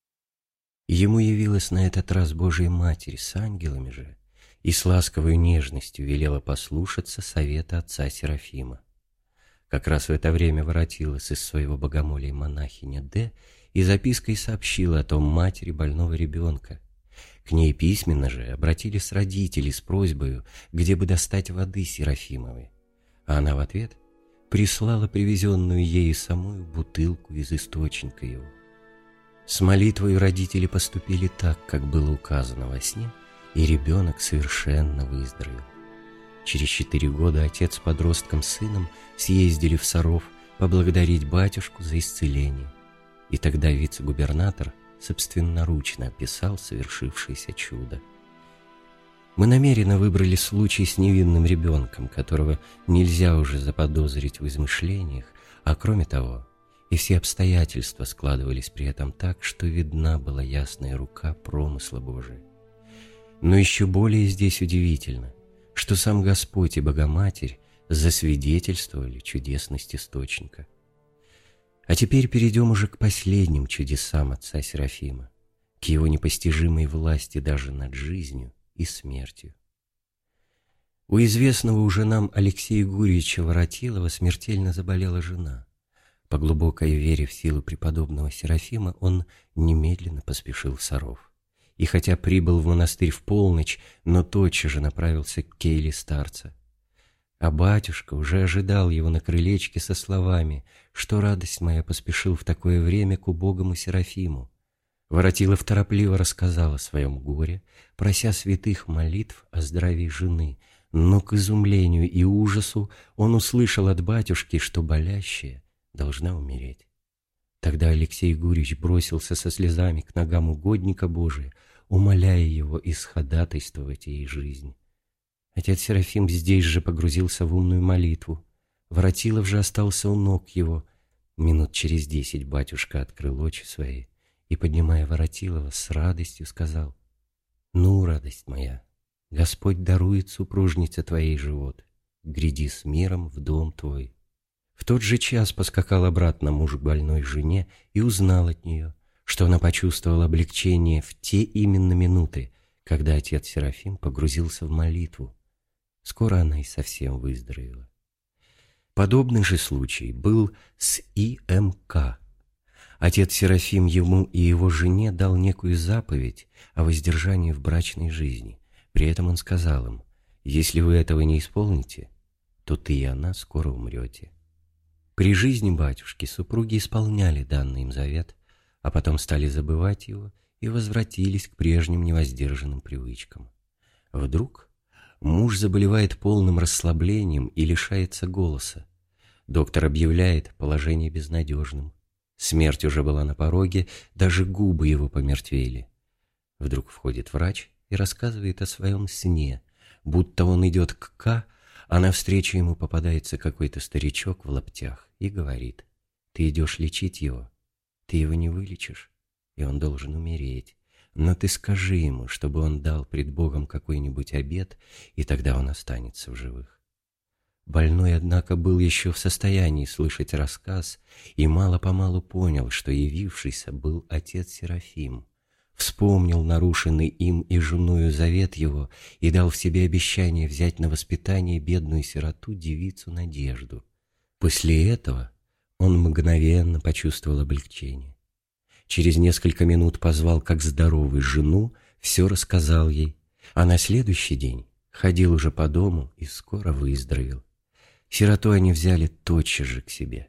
Speaker 1: Ему явилась на этот раз Божия Матерь с ангелами же, и с ласковой нежностью велела послушаться совета отца Серафима. Как раз в это время воротилась из своего богомолия монахиня Д. и запиской сообщила о том матери больного ребенка. К ней письменно же обратились родители с просьбой, где бы достать воды Серафимовой, а она в ответ прислала привезенную ею самую бутылку из источника его. С молитвой родители поступили так, как было указано во сне, и ребенок совершенно выздоровел. Через четыре года отец с подростком сыном съездили в Саров поблагодарить батюшку за исцеление, и тогда вице-губернатор собственноручно описал совершившееся чудо. Мы намеренно выбрали случай с невинным ребенком, которого нельзя уже заподозрить в измышлениях, а кроме того, и все обстоятельства складывались при этом так, что видна была ясная рука промысла Божия. Но еще более здесь удивительно, что сам Господь и Богоматерь засвидетельствовали чудесность источника. А теперь перейдем уже к последним чудесам отца Серафима, к его непостижимой власти даже над жизнью и смертью. У известного уже нам Алексея Гурьевича Воротилова смертельно заболела жена. По глубокой вере в силу преподобного Серафима он немедленно поспешил в Саров. И хотя прибыл в монастырь в полночь, но тотчас же направился к келье старца. А батюшка уже ожидал его на крылечке со словами, что радость моя поспешил в такое время к убогому Серафиму. Воротилов торопливо рассказал о своем горе, прося святых молитв о здравии жены, но к изумлению и ужасу он услышал от батюшки, что болящая должна умереть. Тогда Алексей Гурьевич бросился со слезами к ногам угодника Божия, умоляя его исходатайствовать ей жизнь. Отец Серафим здесь же погрузился в умную молитву. Воротилов же остался у ног его. Минут через десять батюшка открыл очи свои и, поднимая Воротилова, с радостью сказал: «Ну, радость моя, Господь дарует супружнице твоей живот, гряди с миром в дом твой». В тот же час поскакал обратно муж к больной жене и узнал от нее, что она почувствовала облегчение в те именно минуты, когда отец Серафим погрузился в молитву. Скоро она и совсем выздоровела. Подобный же случай был с И М К Отец Серафим ему и его жене дал некую заповедь о воздержании в брачной жизни. При этом он сказал им: «Если вы этого не исполните, то ты и она скоро умрете». При жизни батюшки супруги исполняли данный им завет, а потом стали забывать его и возвратились к прежним невоздержанным привычкам. Вдруг муж заболевает полным расслаблением и лишается голоса. Доктор объявляет положение безнадежным. Смерть уже была на пороге, даже губы его помертвели. Вдруг входит врач и рассказывает о своем сне, будто он идет к К, а навстречу ему попадается какой-то старичок в лаптях и говорит: «Ты идешь лечить его, ты его не вылечишь, и он должен умереть. Но ты скажи ему, чтобы он дал пред Богом какой-нибудь обет, и тогда он останется в живых». Больной, однако, был еще в состоянии слышать рассказ и мало-помалу понял, что явившийся был отец Серафим. Вспомнил нарушенный им и женою завет его и дал в себе обещание взять на воспитание бедную сироту девицу Надежду. После этого он мгновенно почувствовал облегчение. Через несколько минут позвал как здоровую жену, все рассказал ей, а на следующий день ходил уже по дому и скоро выздоровел. Сироту они взяли тотчас же к себе.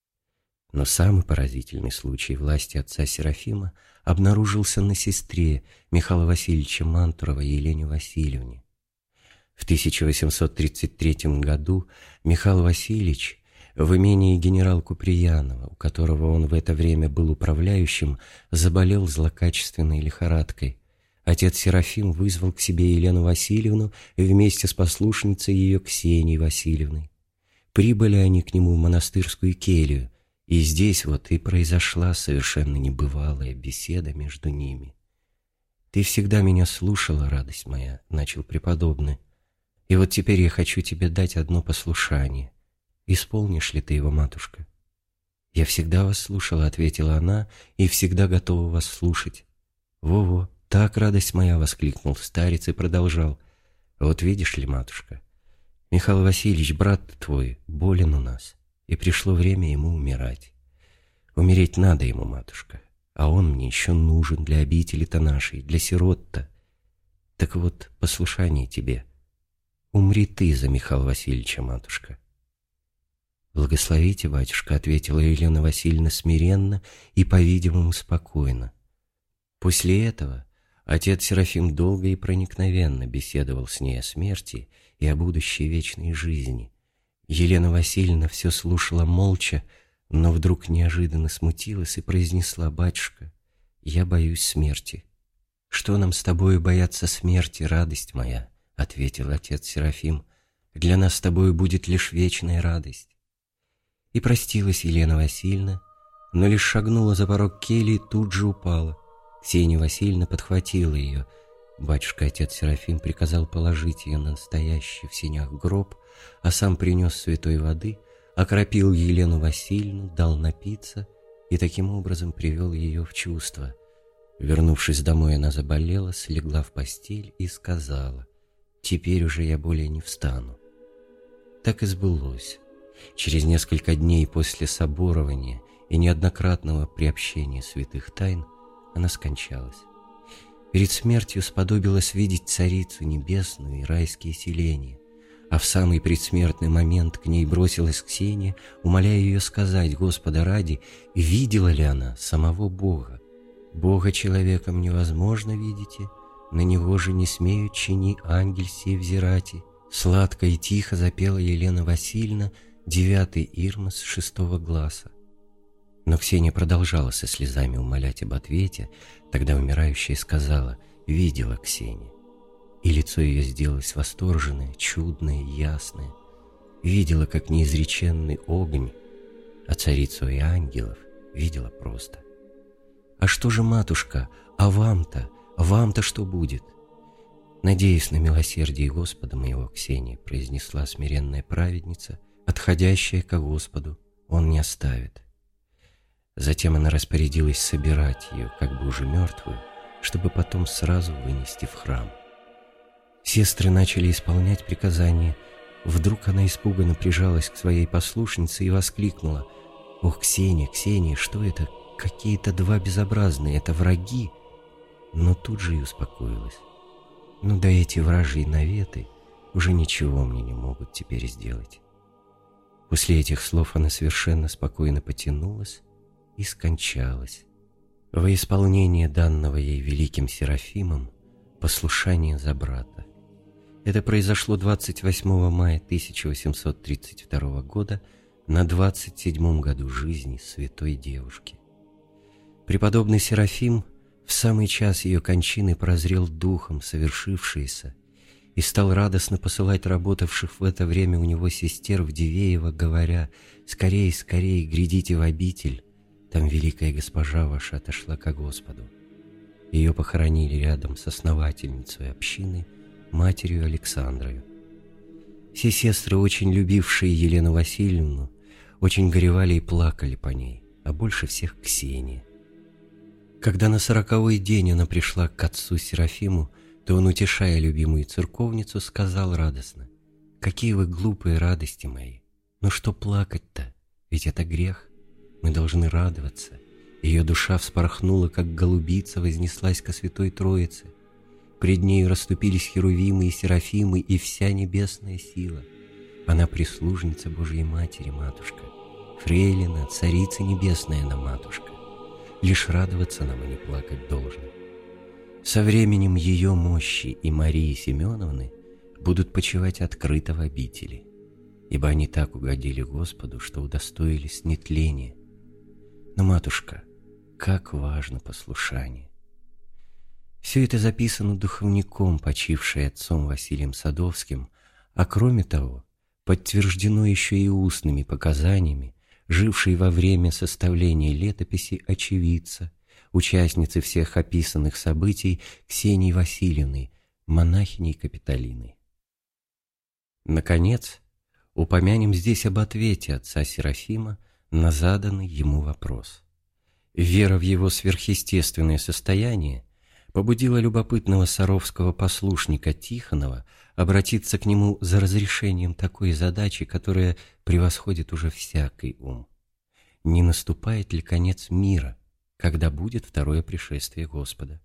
Speaker 1: Но самый поразительный случай власти отца Серафима обнаружился на сестре Михаила Васильевича Мантурова Елене Васильевне. В тысяча восемьсот тридцать третьем году Михаил Васильевич в имении генерал-Куприянова, у которого он в это время был управляющим, заболел злокачественной лихорадкой. Отец Серафим вызвал к себе Елену Васильевну вместе с послушницей ее Ксенией Васильевной. Прибыли они к нему в монастырскую келью, И здесь вот и произошла совершенно небывалая беседа между ними. «Ты всегда меня слушала, радость моя», — начал преподобный. «И вот теперь я хочу тебе дать одно послушание. Исполнишь ли ты его, матушка?» «Я всегда вас слушала», — ответила она, — «и всегда готова вас слушать». «Во-во, так, радость моя», — воскликнул старец и продолжал. «Вот видишь ли, матушка, Михаил Васильевич, брат твой, болен у нас, и пришло время ему умирать. Умереть надо ему, матушка, а он мне еще нужен для обители-то нашей, для сирот-то. Так вот, послушание тебе. Умри ты за Михаила Васильевича, матушка». «Благословите, батюшка», — ответила Елена Васильевна смиренно и, по-видимому, спокойно. После этого отец Серафим долго и проникновенно беседовал с ней о смерти и о будущей вечной жизни. Елена Васильевна все слушала молча, но вдруг неожиданно смутилась и произнесла: «Батюшка, я боюсь смерти». «Что нам с тобою бояться смерти, радость моя?» — ответил отец Серафим. «Для нас с тобою будет лишь вечная радость». И простилась Елена Васильевна, но лишь шагнула за порог кельи и тут же упала. Ксения Васильевна подхватила ее. Батюшка отец Серафим приказал положить ее на настоящий в сенях гроб, а сам принес святой воды, окропил Елену Васильевну, дал напиться и таким образом привел ее в чувство. Вернувшись домой, она заболела, слегла в постель и сказала: «Теперь уже я более не встану». Так и сбылось. Через несколько дней после соборования и неоднократного приобщения святых тайн она скончалась. Перед смертью сподобилась видеть Царицу Небесную и райские селения, а в самый предсмертный момент к ней бросилась Ксения, умоляя ее сказать, Господа ради, видела ли она самого Бога. «Бога человеком невозможно, видите, на него же не смеют чини ангель сей взирати». Сладко и тихо запела Елена Васильевна девятый Ирмос шестого гласа. Но Ксения продолжала со слезами умолять об ответе. Тогда умирающая сказала: «Видела, Ксения». И лицо ее сделалось восторженное, чудное, ясное. Видела, как неизреченный огонь, а царицу и ангелов видела просто. «А что же, матушка, а вам-то, вам-то что будет?» «Надеюсь на милосердие Господа моего, Ксения», — произнесла смиренная праведница, отходящая ко Господу, Он не оставит. Затем она распорядилась собирать ее, как бы уже мертвую, чтобы потом сразу вынести в храм. Сестры начали исполнять приказания. Вдруг она испуганно прижалась к своей послушнице и воскликнула: «Ох, Ксения, Ксения, что это? Какие-то два безобразные, это враги!» Но тут же и успокоилась. «Ну да эти вражьи наветы уже ничего мне не могут теперь сделать». После этих слов она совершенно спокойно потянулась и скончалась. Во исполнение данного ей великим Серафимом послушание за брата. Это произошло двадцать восьмого мая тысяча восемьсот тридцать второго года на двадцать седьмом году жизни святой девушки. Преподобный Серафим в самый час ее кончины прозрел духом совершившееся и стал радостно посылать работавших в это время у него сестер в Дивеево, говоря: «Скорей, скорей, грядите в обитель, там великая госпожа ваша отошла ко Господу». Ее похоронили рядом с основательницей общины, матерью Александрою. Все сестры, очень любившие Елену Васильевну, очень горевали и плакали по ней, а больше всех Ксения. Когда на сороковой день она пришла к отцу Серафиму, то он, утешая любимую церковницу, сказал радостно: «Какие вы глупые, радости мои! Ну что плакать-то? Ведь это грех. Мы должны радоваться». Ее душа вспорхнула, как голубица, вознеслась ко Святой Троице. Пред нею расступились херувимы и серафимы и вся небесная сила. Она прислужница Божьей Матери, матушка, фрейлина, царица небесная она, матушка. Лишь радоваться нам, а не плакать должно. Со временем ее мощи и Марии Семеновны будут почивать открыто в обители, ибо они так угодили Господу, что удостоились нетления. Но, матушка, как важно послушание! Все это записано духовником, почившей отцом Василием Садовским, а кроме того, подтверждено еще и устными показаниями жившей во время составления летописи очевидца, участницы всех описанных событий Ксении Васильевны, монахиней Капитолины. Наконец, упомянем здесь об ответе отца Серафима на заданный ему вопрос. Вера в его сверхъестественное состояние побудила любопытного саровского послушника Тихонова обратиться к нему за разрешением такой задачи, которая превосходит уже всякий ум. Не наступает ли конец мира, когда будет второе пришествие Господа?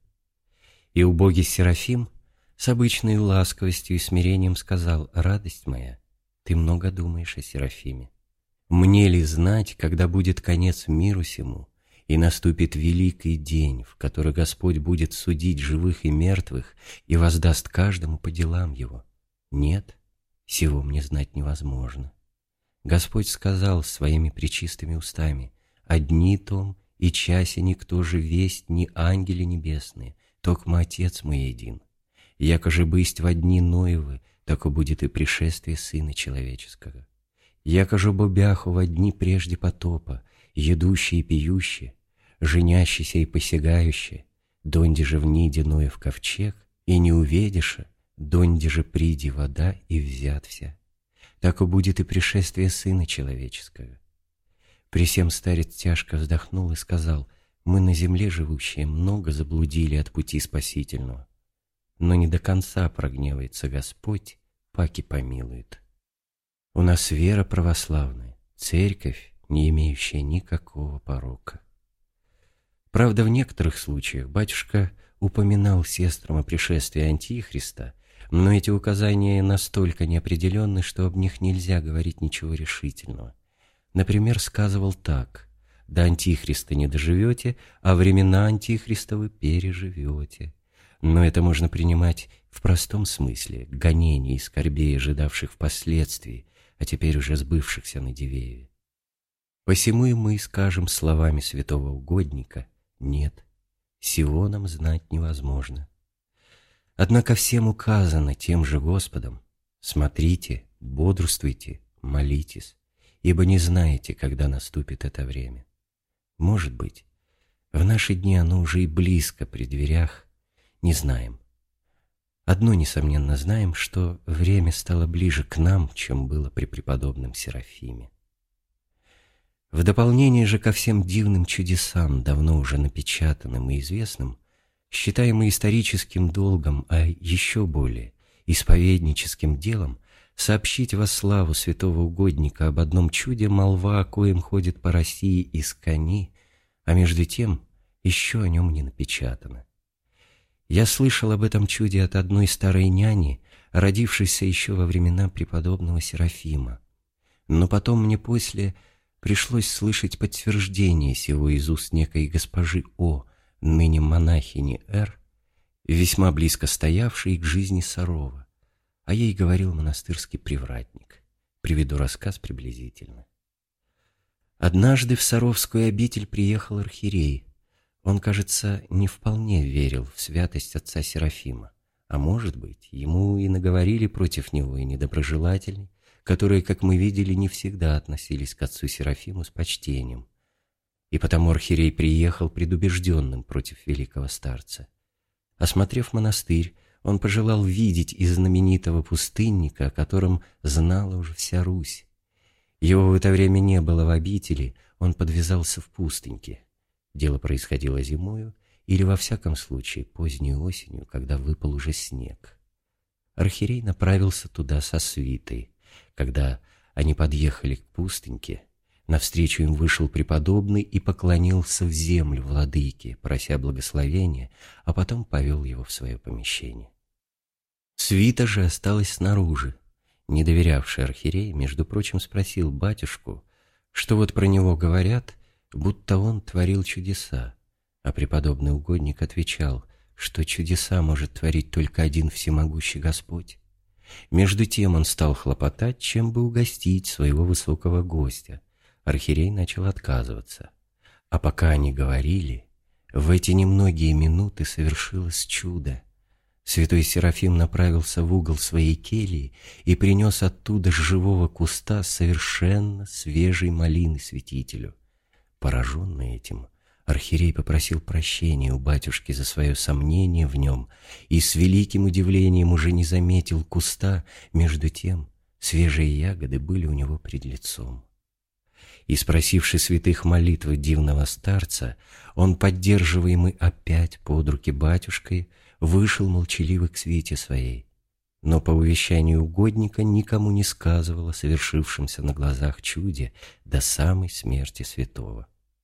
Speaker 1: И убогий Серафим с обычной ласковостью и смирением сказал: «Радость моя, ты много думаешь о Серафиме. Мне ли знать, когда будет конец миру сему, и наступит великий день, в который Господь будет судить живых и мертвых и воздаст каждому по делам его? Нет, сего мне знать невозможно. Господь сказал своими пречистыми устами: одни том и часе никто же весть, ни ангели небесные, токмо Отец мой един. Яко же бысть во дни Ноевы, тако будет и пришествие Сына Человеческого. Яко же бобяху во дни прежде потопа, едущие и пьющие, женящийся и посягающие, донде же вниде Ноев ковчег, и не увидиша, донде же приди вода и взят вся. Тако будет и пришествие Сына Человеческого. При сем старец тяжко вздохнул и сказал: мы на земле живущие много заблудили от пути спасительного, но не до конца прогневается Господь, паки помилует. У нас вера православная, церковь, не имеющая никакого порока. Правда, в некоторых случаях батюшка упоминал сестрам о пришествии Антихриста, но эти указания настолько неопределенны, что об них нельзя говорить ничего решительного. Например, сказывал так: «До Антихриста не доживете, а времена Антихристовы переживете». Но это можно принимать в простом смысле — гонений и скорбей, ожидавших впоследствии, а теперь уже сбывшихся на Дивееве. Посему и мы скажем словами святого угодника: нет, сего нам знать невозможно. Однако всем указано тем же Господом: смотрите, бодрствуйте, молитесь, ибо не знаете, когда наступит это время. Может быть, в наши дни оно уже и близко при дверях, не знаем. Одно, несомненно, знаем, что время стало ближе к нам, чем было при преподобном Серафиме. В дополнение же ко всем дивным чудесам, давно уже напечатанным и известным, считаем и историческим долгом, а еще более исповедническим делом сообщить во славу святого угодника об одном чуде, молва о коем ходит по России из кони, а между тем еще о нем не напечатано. Я слышал об этом чуде от одной старой няни, родившейся еще во времена преподобного Серафима, но потом мне после пришлось слышать подтверждение сего из уст некой госпожи О, ныне монахини Р, весьма близко стоявшей к жизни Сарова, а ей говорил монастырский привратник. Приведу рассказ приблизительно. Однажды в Саровскую обитель приехал архиерей. Он, кажется, не вполне верил в святость отца Серафима, а может быть, ему и наговорили против него и недоброжелатели, которые, как мы видели, не всегда относились к отцу Серафиму с почтением. И потому архиерей приехал предубежденным против великого старца. Осмотрев монастырь, он пожелал видеть и знаменитого пустынника, о котором знала уже вся Русь. Его в это время не было в обители, он подвязался в пустыньке. Дело происходило зимою или, во всяком случае, поздней осенью, когда выпал уже снег. Архиерей направился туда со свитой. Когда они подъехали к пустыньке, навстречу им вышел преподобный и поклонился в землю владыке, прося благословения, а потом повел его в свое помещение. Свита же осталась снаружи. Не доверявший архиерей, между прочим, спросил батюшку, что вот про него говорят, будто он творил чудеса, а преподобный угодник отвечал, что чудеса может творить только один всемогущий Господь. Между тем он стал хлопотать, чем бы угостить своего высокого гостя. Архиерей начал отказываться. А пока они говорили, в эти немногие минуты совершилось чудо. Святой Серафим направился в угол своей кельи и принес оттуда с живого куста совершенно свежей малины святителю. Пораженный этим, архиерей попросил прощения у батюшки за свое сомнение в нем и с великим удивлением уже не заметил куста, между тем свежие ягоды были у него пред лицом. И, спросивши святых молитвы дивного старца, он, поддерживаемый опять под руки батюшкой, вышел молчаливо к свите своей, но по увещанию угодника никому не сказывал о совершившемся на глазах чуде до самой смерти святого.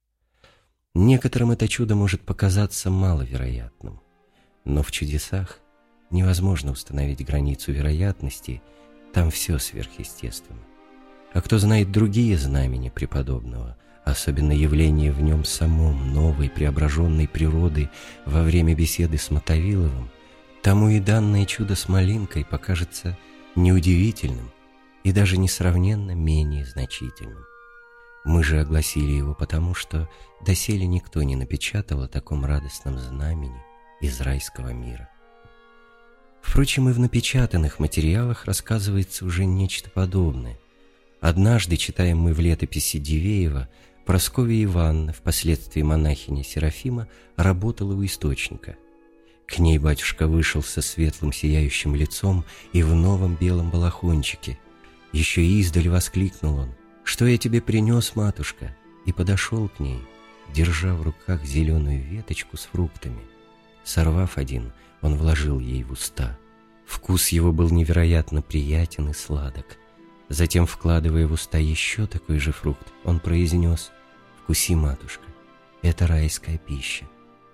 Speaker 1: Некоторым это чудо может показаться маловероятным, но в чудесах невозможно установить границу вероятности, там все сверхъестественно. А кто знает другие знамения преподобного, особенно явление в нем самом новой преображенной природы во время беседы с Мотовиловым, тому и данное чудо с малинкой покажется неудивительным и даже несравненно менее значительным. Мы же огласили его потому, что доселе никто не напечатал о таком радостном знамени из райского мира. Впрочем, и в напечатанных материалах рассказывается уже нечто подобное. Однажды, читаем мы в летописи Дивеева, Прасковья Ивановна, впоследствии монахиня Серафима, работала у источника. К ней батюшка вышел со светлым сияющим лицом и в новом белом балахончике. Еще издаль воскликнул он: «Что я тебе принес, матушка?» И подошел к ней, держа в руках зеленую веточку с фруктами. Сорвав один, он вложил ей в уста. Вкус его был невероятно приятен и сладок. Затем, вкладывая в уста еще такой же фрукт, он произнес: «Вкуси, матушка, это райская пища».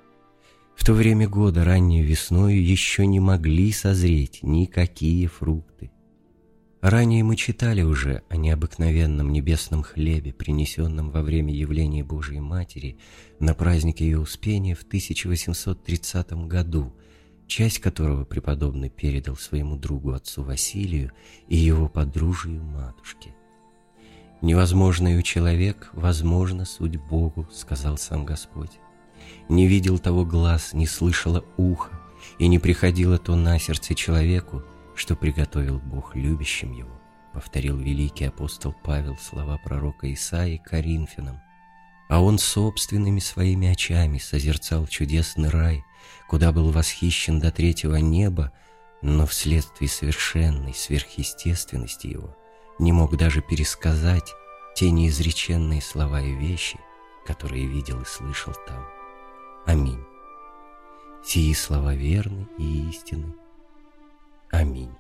Speaker 1: В то время года, раннюю весною, еще не могли созреть никакие фрукты. Ранее мы читали уже о необыкновенном небесном хлебе, принесенном во время явления Божией Матери на праздник ее Успения в тысяча восемьсот тридцатом году, часть которого преподобный передал своему другу отцу Василию и его подружию матушке. «Невозможное у человек, возможно суть Богу», — сказал сам Господь. «Не видел того глаз, не слышало ухо, и не приходило то на сердце человеку, что приготовил Бог любящим его», — повторил великий апостол Павел слова пророка Исаии Коринфянам. А он собственными своими очами созерцал чудесный рай, куда был восхищен до третьего неба, но вследствие совершенной сверхъестественности его не мог даже пересказать те неизреченные слова и вещи, которые видел и слышал там. Аминь. Сии слова верны и истинны. Аминь.